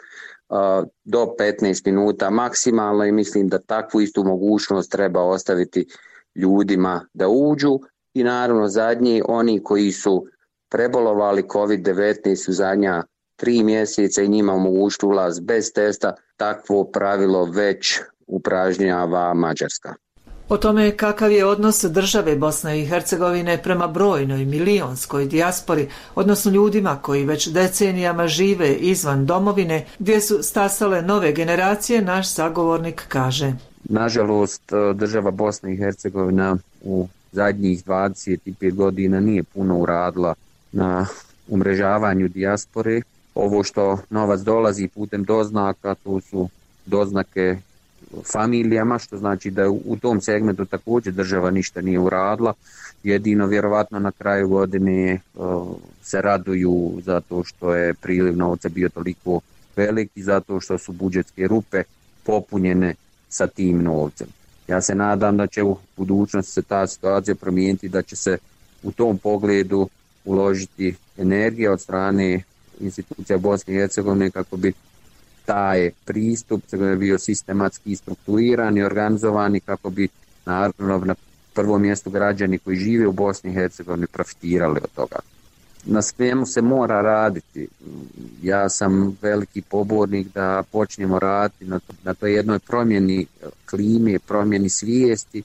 V: do 15 minuta maksimalno, i mislim da takvu istu mogućnost treba ostaviti ljudima da uđu. I naravno zadnji, oni koji su prebolovali COVID-19 u zadnja 3 mjeseca i njima omogućiti ulaz bez testa, takvo pravilo već upražnjava Mađarska.
G: O tome kakav je odnos države Bosne i Hercegovine prema brojnoj milionskoj dijaspori, odnosno ljudima koji već decenijama žive izvan domovine, gdje su stasale nove generacije, naš sagovornik kaže.
V: Nažalost, država Bosna i Hercegovina u zadnjih 25 godina nije puno uradila na umrežavanju dijaspore. Ovo što novac dolazi putem doznaka, to su doznake familijama, što znači da u tom segmentu također država ništa nije uradila. Jedino vjerovatno na kraju godine se raduju zato što je priliv novca bio toliko velik i zato što su budžetske rupe popunjene sa tim novcem. Ja se nadam da će u budućnosti se ta situacija promijeniti, da će se u tom pogledu uložiti energija od strane institucija Bosne i Hercegovine kako bi taj pristup bio sistematski strukturiran i organizovan, kako bi naravno na prvom mjestu građani koji žive u Bosni i Hercegovini profitirali od toga. Na svemu se mora raditi. Ja sam veliki pobornik da počnemo raditi na toj jednoj promjeni klime, promjeni svijesti,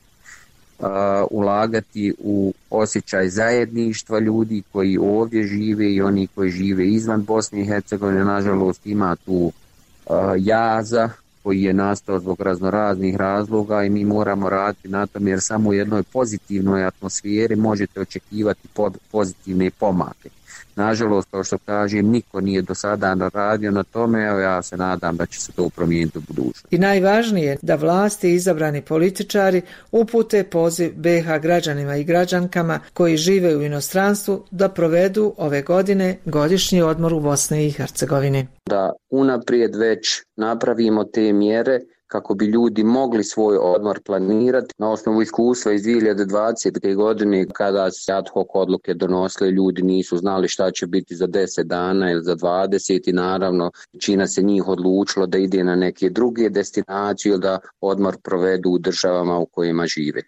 V: ulagati u osjećaj zajedništva ljudi koji ovdje žive i oni koji žive izvan Bosne i Hercegovine. Nažalost ima tu jaza koji je nastao zbog raznoraznih razloga i mi moramo raditi na tom jer samo u jednoj pozitivnoj atmosferi možete očekivati pozitivne pomake. Nažalost, kao što kažem, niko nije do sada radio na tome, a ja se nadam da će se to promijeniti u budućnosti.
G: I najvažnije da vlasti i izabrani političari upute poziv BiH građanima i građankama koji žive u inostranstvu da provedu ove godine godišnji odmor u Bosni i Hercegovini.
V: Da unaprijed već napravimo te mjere kako bi ljudi mogli svoj odmor planirati na osnovu iskustva iz 2020. godine kada se ad hoc odluke donosile, ljudi nisu znali šta će biti za 10 dana ili za 20 i naravno većina se njih odlučilo da ide na neke druge destinacije ili da odmor provedu u državama u kojima žive.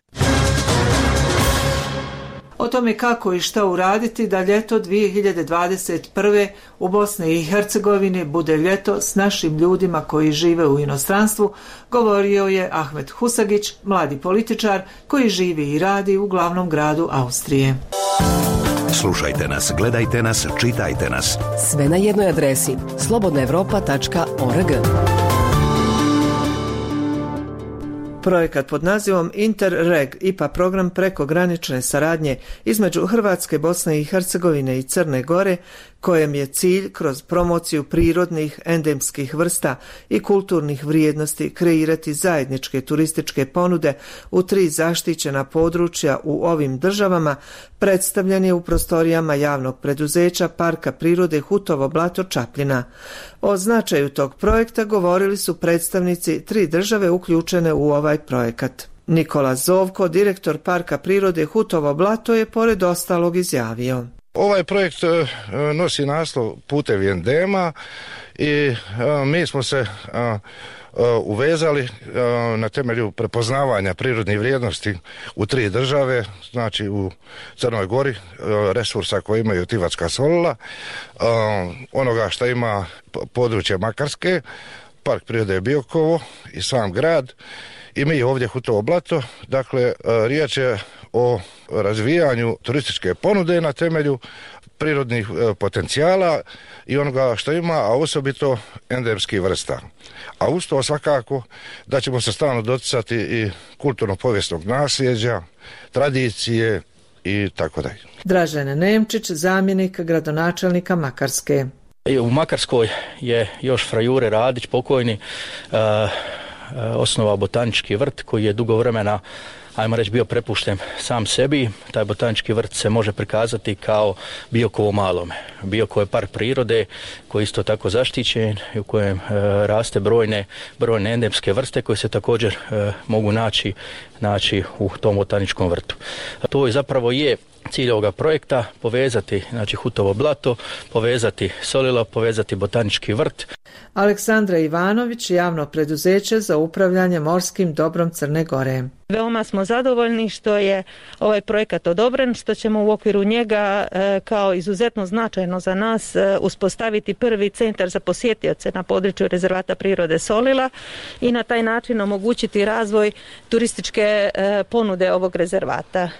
G: O tome kako i šta uraditi da ljeto 2021. u Bosni i Hercegovini bude ljeto s našim ljudima koji žive u inostranstvu, govorio je Ahmet Husagić, mladi političar koji živi i radi u glavnom gradu Austrije.
E: Slušajte nas, gledajte nas, čitajte nas.
T: Sve na jednoj adresi slobodnaevropa.org.
G: Projekat pod nazivom Interreg IPA program prekogranične saradnje između Hrvatske, Bosne i Hercegovine i Crne Gore, kojem je cilj kroz promociju prirodnih endemskih vrsta i kulturnih vrijednosti kreirati zajedničke turističke ponude u 3 zaštićena područja u ovim državama, predstavljen je u prostorijama javnog preduzeća Parka prirode Hutovo Blato Čapljina. O značaju tog projekta govorili su predstavnici 3 države uključene u ovaj projekat. Nikola Zovko, direktor Parka prirode Hutovo Blato, je pored ostalog izjavio:
W: Ovaj projekt nosi naslov Putevi endema i mi smo se uvezali na temelju prepoznavanja prirodnih vrijednosti u 3 države, znači u Crnoj Gori, resursa koje imaju Tivatska solila, onoga što ima područje Makarske, Park prirode Biokovo i sam grad i mi ovdje Hutovo Blato. Dakle, riječ je o razvijanju turističke ponude na temelju prirodnih potencijala i onoga što ima, a osobito endemskih vrsta. A uz to svakako da ćemo se stalno doticati i kulturno-povijesnog nasljeđa, tradicije i tako dalje.
G: Dražen Nemčić, zamjenik gradonačelnika Makarske.
B: U Makarskoj je još fra Jure Radić, pokojni, osnovao botanički vrt koji je dugo vremena, ajmo reći, bio prepušten sam sebi. Taj botanički vrt se može prikazati kao Biokovo Malome. Biokovo je park prirode koji je isto tako zaštićen i u kojem raste brojne endemske vrste koje se također mogu naći u tom botaničkom vrtu. To je zapravo cilj ovoga projekta, povezati Hutovo Blato, povezati Solilo, povezati botanički vrt.
G: Aleksandra Ivanović, javno preduzeće za upravljanje morskim dobrom Crne Gore.
H: Veoma smo zadovoljni što je ovaj projekat odobren, što ćemo u okviru njega kao izuzetno značajno za nas uspostaviti prvi centar za posjetioce na području rezervata prirode Solila i na taj način omogućiti razvoj turističke ponude ovog rezervata.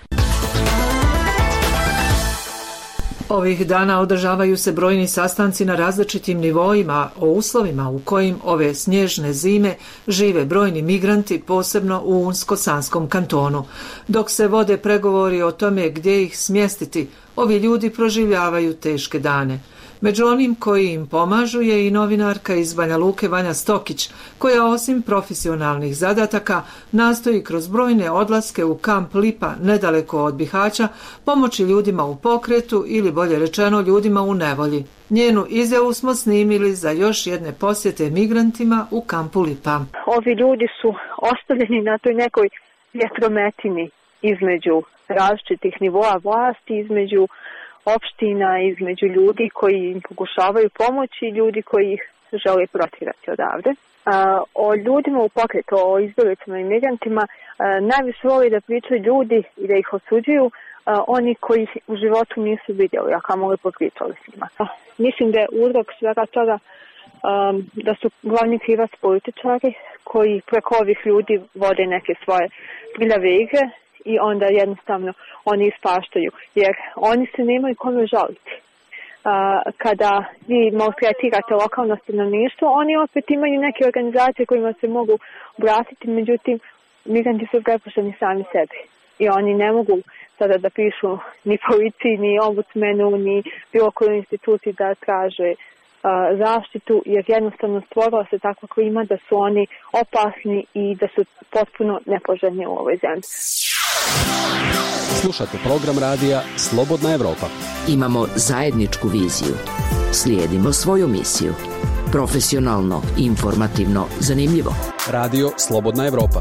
G: Ovih dana održavaju se brojni sastanci na različitim nivoima o uslovima u kojim ove snježne zime žive brojni migranti, posebno u Unsko-Sanskom kantonu. Dok se vode pregovori o tome gdje ih smjestiti, ovi ljudi proživljavaju teške dane. Među onim koji im pomažu je i novinarka iz Banja Luke Vanja Stokić, koja osim profesionalnih zadataka nastoji kroz brojne odlaske u kamp Lipa nedaleko od Bihaća pomoći ljudima u pokretu ili bolje rečeno ljudima u nevolji. Njenu izjavu smo snimili za još jedne posjete migrantima u kampu Lipa.
I: Ovi ljudi su ostavljeni na toj nekoj vjetrometini između različitih nivoa vlasti, između opština, između ljudi koji im pokušavaju pomoći i ljudi koji ih žele protirati odavde. O ljudima u pokretu, o izbjeglicama i migrantima najviše voli da pričaju ljudi i da ih osuđuju oni koji ih u životu nisu vidjeli, a kamoli popričali s njima. Mislim da je uzrok svega toga da su glavni krivac političari koji preko ovih ljudi vode neke svoje prljave igre i onda jednostavno oni ispaštaju, jer oni se nemaju kome žaliti. kada vi maltretirate lokalno stanovništvo, oni opet imaju neke organizacije kojima se mogu obratiti, međutim, migranti su prepušteni sami sebi. I oni ne mogu sada da pišu ni policiji, ni ombudsmenu, ni bilo kojoj instituciji da traže zaštitu, jer jednostavno stvorila se takva klima da su oni opasni i da su potpuno nepoželjni u ovoj zemlji.
C: Slušate program radija Slobodna Evropa.
F: Imamo zajedničku viziju. Slijedimo svoju misiju. Profesionalno, informativno, zanimljivo.
C: Radio Slobodna Evropa.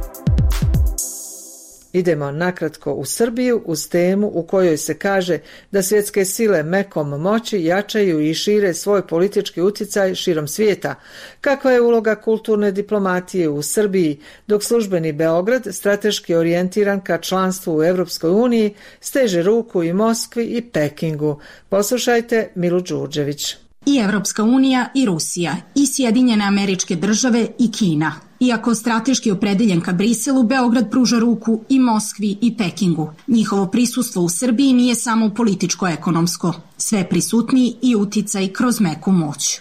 G: Idemo nakratko u Srbiju uz temu u kojoj se kaže da svjetske sile mekom moći jačaju i šire svoj politički utjecaj širom svijeta. Kakva je uloga kulturne diplomatije u Srbiji, dok službeni Beograd, strateški orijentiran ka članstvu u Europskoj uniji, steže ruku i Moskvi i Pekingu? Poslušajte Milu Đurđević.
J: I Evropska unija i Rusija, i Sjedinjene Američke Države i Kina. Iako strateški opredeljen ka Briselu, Beograd pruža ruku i Moskvi i Pekingu. Njihovo prisustvo u Srbiji nije samo političko-ekonomsko. Sve prisutniji i uticaj kroz meku moć.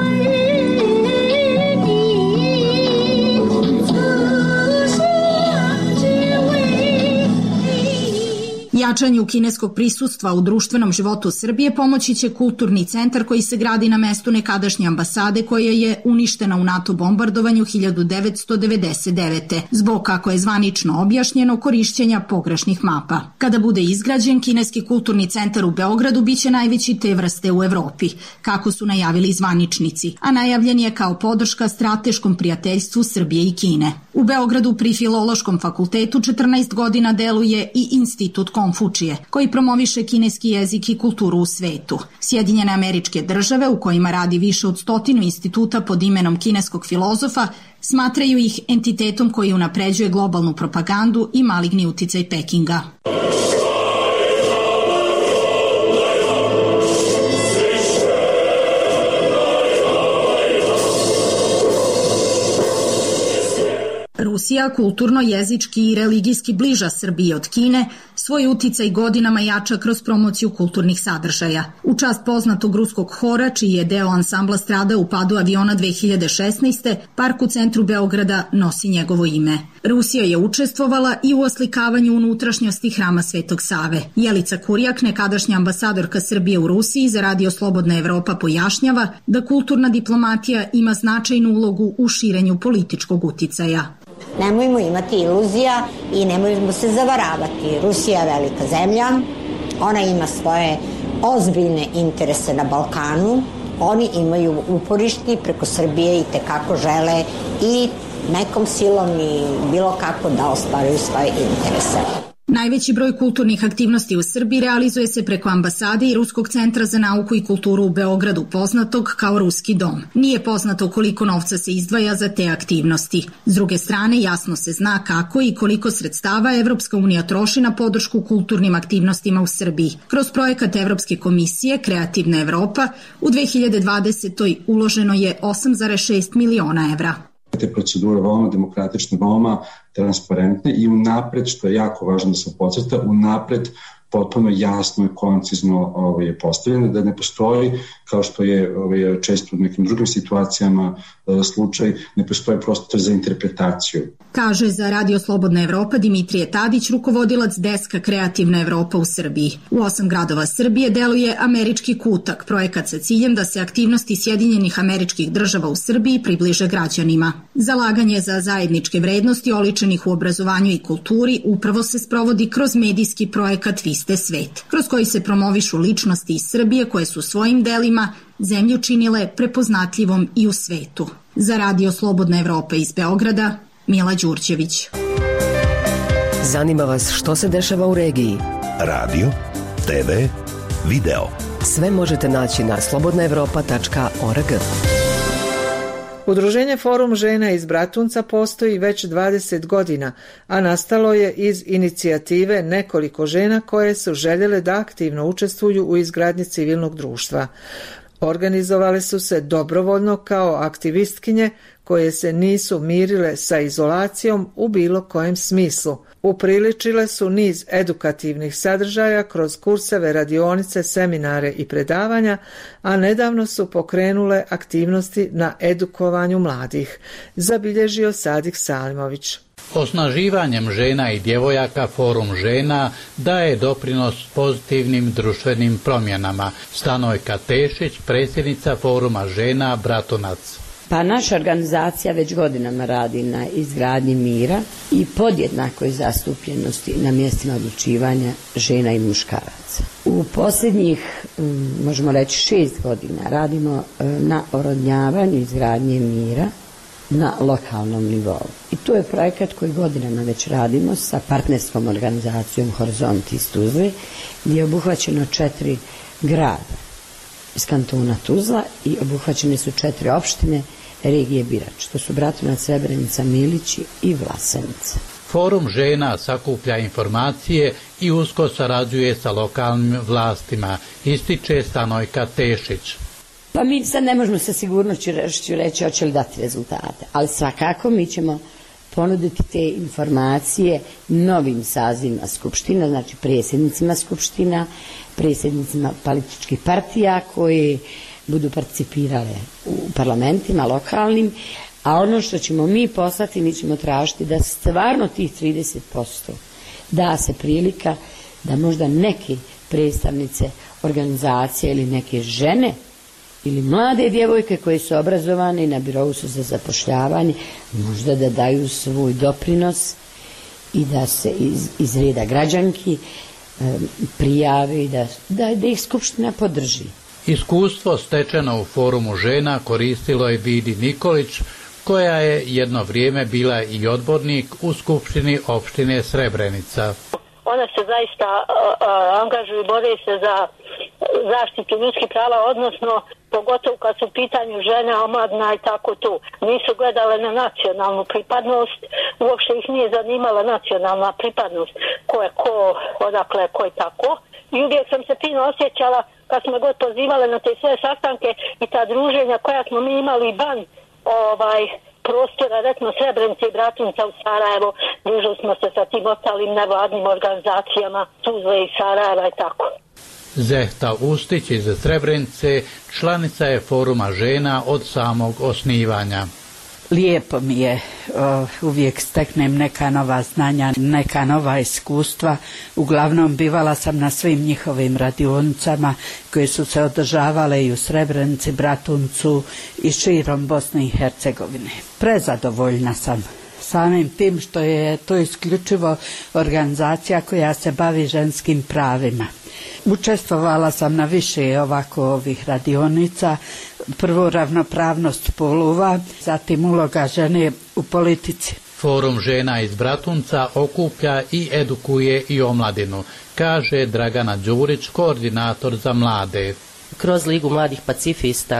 J: Jačanju kineskog prisustva u društvenom životu Srbije pomoći će kulturni centar koji se gradi na mestu nekadašnje ambasade koja je uništena u NATO bombardovanju 1999. zbog, kako je zvanično objašnjeno, korišćenja pogrešnih mapa. Kada bude izgrađen, kineski kulturni centar u Beogradu biće najveći te vrste u Evropi, kako su najavili zvaničnici, a najavljen je kao podrška strateškom prijateljstvu Srbije i Kine. U Beogradu pri Filološkom fakultetu 14 godina deluje i Institut Konfučije, koji promoviše kineski jezik i kulturu u svetu. Sjedinjene Američke Države, u kojima radi više od 100 instituta pod imenom kineskog filozofa, smatraju ih entitetom koji unapređuje globalnu propagandu i maligni uticaj Pekinga. Rusija, kulturno, jezički i religijski bliža Srbiji od Kine, svoj uticaj godinama jača kroz promociju kulturnih sadržaja. U čast poznatog ruskog hora, čiji je deo ansambla stradao u padu aviona 2016. park u centru Beograda nosi njegovo ime. Rusija je učestvovala i u oslikavanju unutrašnjosti hrama Svetog Save. Jelica Kurjak, nekadašnja ambasadorka Srbije u Rusiji za Radio Slobodna Evropa, pojašnjava da kulturna diplomatija ima značajnu ulogu u širenju političkog uticaja.
K: Nemojmo imati iluzija i nemojmo se zavaravati. Rusija je velika zemlja, ona ima svoje ozbiljne interese na Balkanu, oni imaju uporišti preko Srbije i tekako žele i nekom silom i bilo kako da ostvaruju svoje interese.
J: Najveći broj kulturnih aktivnosti u Srbiji realizuje se preko ambasade i Ruskog centra za nauku i kulturu u Beogradu, poznatog kao Ruski dom. Nije poznato koliko novca se izdvaja za te aktivnosti. S druge strane, jasno se zna kako i koliko sredstava Evropska unija troši na podršku kulturnim aktivnostima u Srbiji. Kroz projekat Evropske komisije Kreativna Evropa u 2020. uloženo je 8,6 miliona evra.
L: Te procedure veoma demokratične, veoma transparentne i unapred, što je jako važno da se podcrta, unapred potpuno jasno i koncizno je postavljeno, da ne postoji, kao što je često u nekim drugim situacijama slučaj, ne postoji prostor za interpretaciju.
J: Kaže za Radio Slobodna Evropa Dimitrije Tadić, rukovodilac deska Kreativna Evropa u Srbiji. U 8 gradova Srbije deluje Američki kutak, projekat sa ciljem da se aktivnosti Sjedinjenih Američkih Država u Srbiji približe građanima. Zalaganje za zajedničke vrednosti oličenih u obrazovanju i kulturi upravo se sprovodi kroz medijski projekat Vi ste svet, kroz koji se promovišu ličnosti iz Srbije koje su svojim delima zemlju činile prepoznatljivom i u svetu. Za Radio Slobodna Evropa iz Beograda, Mila Đurđević.
T: Zanima vas što se dešava u regiji?
E: Radio, TV, video.
T: Sve možete naći na slobodnaevropa.org.
G: Udruženje Forum žena iz Bratunca postoji već 20 godina, a nastalo je iz inicijative nekoliko žena koje su željele da aktivno učestvuju u izgradnji civilnog društva. Organizovale su se dobrovoljno kao aktivistkinje koje se nisu mirile sa izolacijom u bilo kojem smislu. Upriličile su niz edukativnih sadržaja kroz kurseve, radionice, seminare i predavanja, a nedavno su pokrenule aktivnosti na edukovanju mladih, zabilježio Sadik Salimović.
M: Osnaživanjem žena i djevojaka Forum žena daje doprinos pozitivnim društvenim promjenama. Stanojka Tešić, predsjednica Foruma žena Bratunac.
X: Pa naša organizacija već godinama radi na izgradnji mira i podjednakoj zastupljenosti na mjestima odlučivanja žena i muškaraca. U posljednjih, možemo reći, 6 godina radimo na orodnjavanju izgradnje mira na lokalnom nivou. I to je projekat koji godinama već radimo sa partnerskom organizacijom Horizont iz Tuzle, gdje je obuhvaćeno 4 grada iz kantona Tuzla i obuhvaćene su 4 opštine regije Birač. To su Bratunac, Srebrenica, Milići i Vlasenica.
M: Forum žena sakuplja informacije i usko sarađuje sa lokalnim vlastima, ističe Stanojka Tešić.
X: Pa mi sad ne možemo sa sigurnošću reći hoće li dati rezultate, ali svakako mi ćemo ponuditi te informacije novim sazivima skupština, znači predsjednicima skupština, predsjednicima političkih partija koji budu participirale u parlamentima lokalnim, a ono što ćemo mi poslati, mi ćemo tražiti da stvarno tih 30% da se prilika da možda neke predstavnice organizacije ili neke žene ili mlade djevojke koje su obrazovane i na birou su za zapošljavanje, možda da daju svoj doprinos i da se iz reda građanki prijave i da ih skupština podrži.
M: Iskustvo stečeno u Forumu žena koristilo je Vidi Nikolić, koja je jedno vrijeme bila i odbornik u Skupštini opštine Srebrenica.
N: Ona se zaista angažuju i bore se za zaštitu ljudskih prava, odnosno pogotovo kad su u pitanju žene, omladina i tako tu. Nisu gledale na nacionalnu pripadnost, uopšte ih nije zanimala nacionalna pripadnost, ko je ko, odakle, ko je tako. I uvijek sam se fino osjećala kad smo god pozivale na te sve sastanke i ta druženja koja smo mi imali van prostora, recimo Srebrenice i Bratunca u Sarajevo, družili smo se sa tim ostalim nevladnim organizacijama Tuzle i Sarajeva i tako.
M: Zehta Ustić iz Srebrenice članica je Foruma žena od samog osnivanja.
O: Lijepo mi je, uvijek steknem neka nova znanja, neka nova iskustva. Uglavnom bivala sam na svim njihovim radionicama koje su se održavale i u Srebrenici, Bratuncu i širom Bosne i Hercegovine. Prezadovoljna sam samim tim što je to isključivo organizacija koja se bavi ženskim pravima. Učestvovala sam na više ovih radionica, prvo ravnopravnost spolova, zatim uloga žene u politici.
M: Forum žena iz Bratunca okuplja i edukuje i omladinu, kaže Dragana Đurić, koordinator za mlade.
Q: Kroz Ligu mladih pacifista,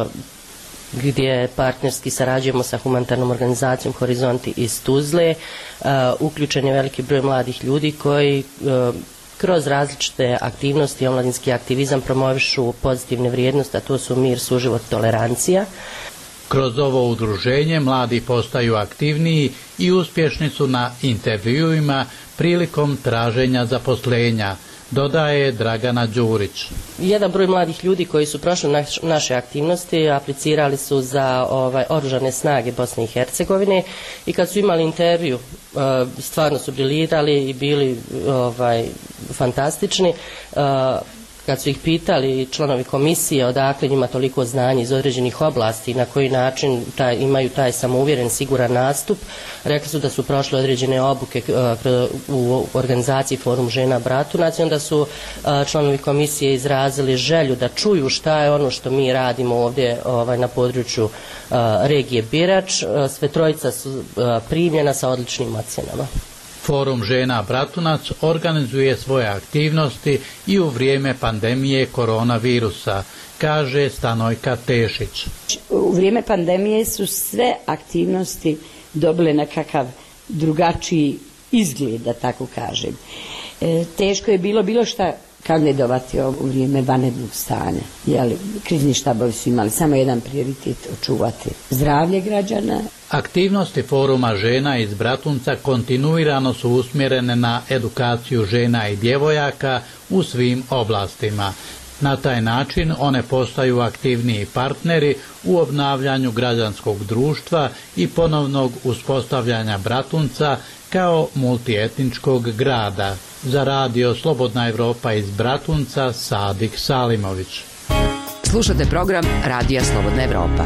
Q: gdje partnerski sarađujemo sa humanitarnom organizacijom Horizonti iz Tuzle, uključen je veliki broj mladih ljudi koji kroz različite aktivnosti, omladinski aktivizam promovišu pozitivne vrijednosti, a to su mir, suživot, tolerancija.
M: Kroz ovo udruženje mladi postaju aktivniji i uspješni su na intervjuima prilikom traženja zaposlenja, dodaje Dragana Đurić.
Q: Jedan broj mladih ljudi koji su prošli naše aktivnosti aplicirali su za oružane snage Bosne i Hercegovine i kad su imali intervju stvarno su briljirali i bili fantastični. Kad su ih pitali članovi komisije odakle njima toliko znanja iz određenih oblasti i na koji način imaju taj samouvjeren, siguran nastup, rekli su da su prošli određene obuke u organizaciji Forum žena Bratunac i onda su članovi komisije izrazili želju da čuju šta je ono što mi radimo ovdje na području regije Birač. Sve trojica su primljena sa odličnim ocjenama.
M: Forum žena Bratunac organizuje svoje aktivnosti i u vrijeme pandemije koronavirusa, kaže Stanojka Tešić.
X: U vrijeme pandemije su sve aktivnosti dobile nekakav drugačiji izgled, da tako kažem. Teško je bilo šta kandidovati u vrijeme vanrednog stanja. Krizni štabovi su imali samo jedan prioritet, očuvati zdravlje građana.
M: Aktivnosti Foruma žena iz Bratunca kontinuirano su usmjerene na edukaciju žena i djevojaka u svim oblastima. Na taj način one postaju aktivniji partneri u obnavljanju građanskog društva i ponovnog uspostavljanja Bratunca kao multietničkog grada. Za radio Slobodna Evropa iz Bratunca, Sadik Salimović.
F: Slušate program Radija Slobodna Evropa.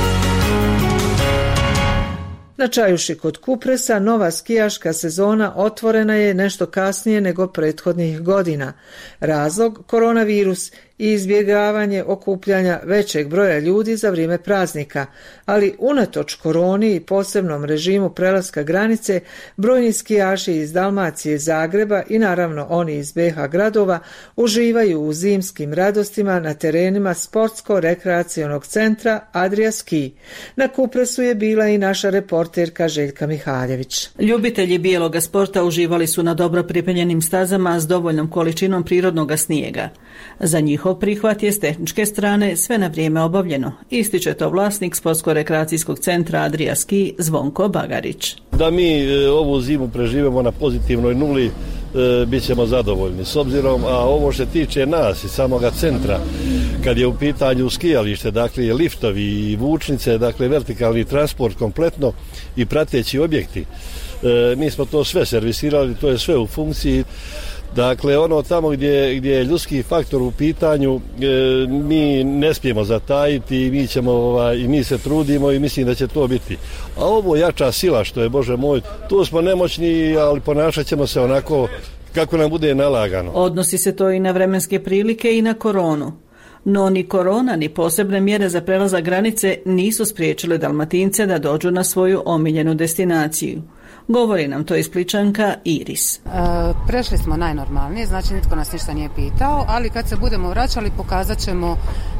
G: Na Čajuši kod Kupresa nova skijaška sezona otvorena je nešto kasnije nego prethodnih godina. Razlog koronavirus i izbjegavanje okupljanja većeg broja ljudi za vrijeme praznika, ali unatoč koroni i posebnom režimu prelaska granice, brojni skijaši iz Dalmacije, Zagreba i naravno oni iz BiH gradova uživaju u zimskim radostima na terenima sportsko-rekreacionog centra Adria Ski. Na Kupresu je bila i naša reporterka Željka Mihaljević.
A: Ljubitelji bijeloga sporta uživali su na dobro pripremljenim stazama s dovoljnom količinom prirodnog snijega. Za njihov prihvat je s tehničke strane sve na vrijeme obavljeno, ističe to vlasnik sportsko-rekreacijskog centra Adria Ski Zvonko Bagarić.
D: Da mi ovu zimu preživemo na pozitivnoj nuli, bit ćemo zadovoljni. S obzirom, a ovo što tiče nas i samoga centra, kad je u pitanju skijalište, dakle liftovi i vučnice, dakle vertikalni transport kompletno i prateći objekti, mi smo to sve servisirali, to je sve u funkciji. Dakle, ono tamo gdje je ljudski faktor u pitanju, mi ne smijemo zatajiti, i mi se trudimo i mislim da će to biti. A ovo jača sila, što je, Bože moj, tu smo nemoćni, ali ponašat ćemo se onako kako nam bude nalagano.
A: Odnosi se to i na vremenske prilike i na koronu. No ni korona ni posebne mjere za prelazak granice nisu spriječile Dalmatince da dođu na svoju omiljenu destinaciju. Govori nam to Splićanka Iris.
Y: Prešli smo najnormalnije, znači nitko nas ništa nije pitao, ali kad se budemo vraćali pokazat ćemo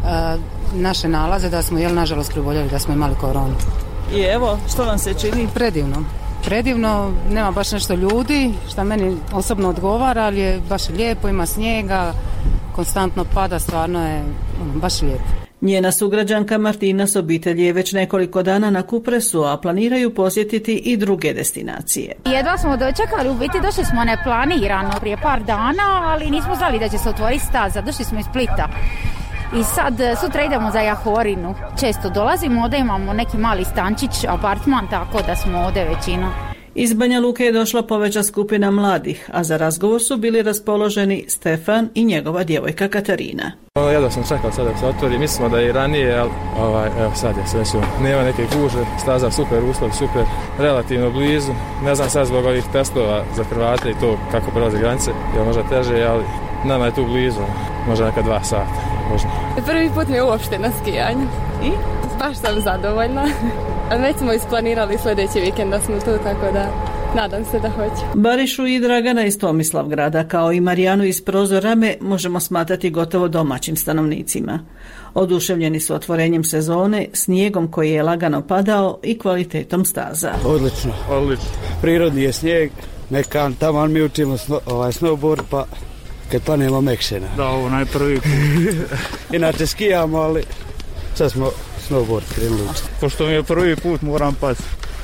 Y: naše nalaze da smo, nažalost, priboljeli da smo imali koronu.
A: I evo, što vam se čini?
Y: Predivno, nema baš nešto ljudi, što meni osobno odgovara, ali je baš lijepo, ima snijega, konstantno pada, stvarno je baš lijepo.
A: Njena sugrađanka Martina s obitelji je već nekoliko dana na Kupresu, a planiraju posjetiti i druge destinacije.
P: Jedva smo dočekali, u biti došli smo neplanirano prije par dana, ali nismo znali da će se otvoriti staza, došli smo iz Splita. I sad sutra idemo za Jahorinu. Često dolazimo, ovdje imamo neki mali stančić, apartman, tako da smo ovdje većina.
A: Iz Banja Luke je došla poveća skupina mladih, a za razgovor su bili raspoloženi Stefan i njegova djevojka Katarina.
R: Jedva sam čekao sada da se otvori, mislimo da je i ranije, ali evo sad je sve su. Nema neke gužve, staza super, uslovi super, relativno blizu. Ne znam sad zbog ovih testova za Hrvate i to kako prelaze granice, je možda teže, ali nama je tu blizu, možda neka 2 sata. Možda.
S: Prvi put mi je uopšte na skijanju.
A: I?
S: Baš sam zadovoljna. Već smo isplanirali sljedeći vikend da smo tu, tako da nadam se da hoće.
A: Barišu i Dragana iz Tomislavgrada, kao i Marijanu iz Prozorame, možemo smatrati gotovo domaćim stanovnicima. Oduševljeni su otvorenjem sezone, snijegom koji je lagano padao i kvalitetom staza.
U: Odlično. Prirodni je snijeg, mekan, tamo mi učimo snowboard, pa kad panemo mekšena.
R: Da, ovo najprvi put.
U: Inače skijamo, ali sad smo snowboard krenuli.
R: Pošto mi je prvi put, moram pasti.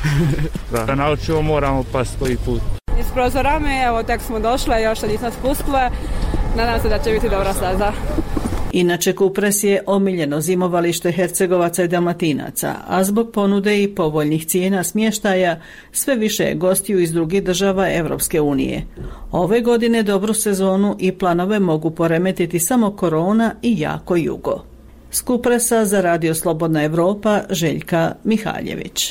R: Da naučimo, moramo pasti koji put.
S: Iz Prozorame, evo, tek smo došle, još da nisam spustile. Nadam se da će biti dobra staza.
A: Inače, Kupres je omiljeno zimovalište Hercegovaca i Dalmatinaca, a zbog ponude i povoljnih cijena smještaja sve više je gostiju iz drugih država Evropske unije. Ove godine dobru sezonu i planove mogu poremetiti samo korona i jako jugo. S Kupresa za radio Slobodna Evropa, Željka Mihaljević.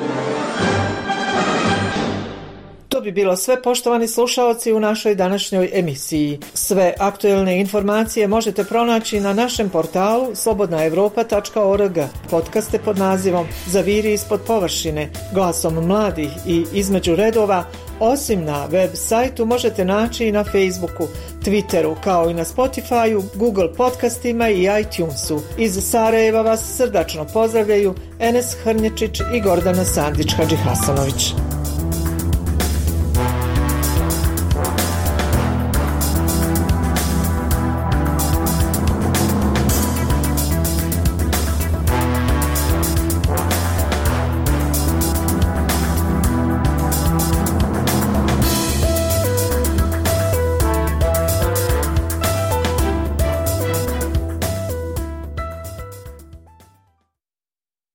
G: To bi bilo sve, poštovani slušaoci, u našoj današnjoj emisiji. Sve aktuelne informacije možete pronaći na našem portalu slobodnaevropa.org. Podcaste pod nazivom Zaviri ispod površine, Glasom mladih i Između redova, osim na web sajtu, možete naći i na Facebooku, Twitteru, kao i na Spotifyu, Google podcastima i iTunesu. Iz Sarajeva vas srdačno pozdravljaju Enes Hrnječić i Gordana Sandić-Hadžihasanović.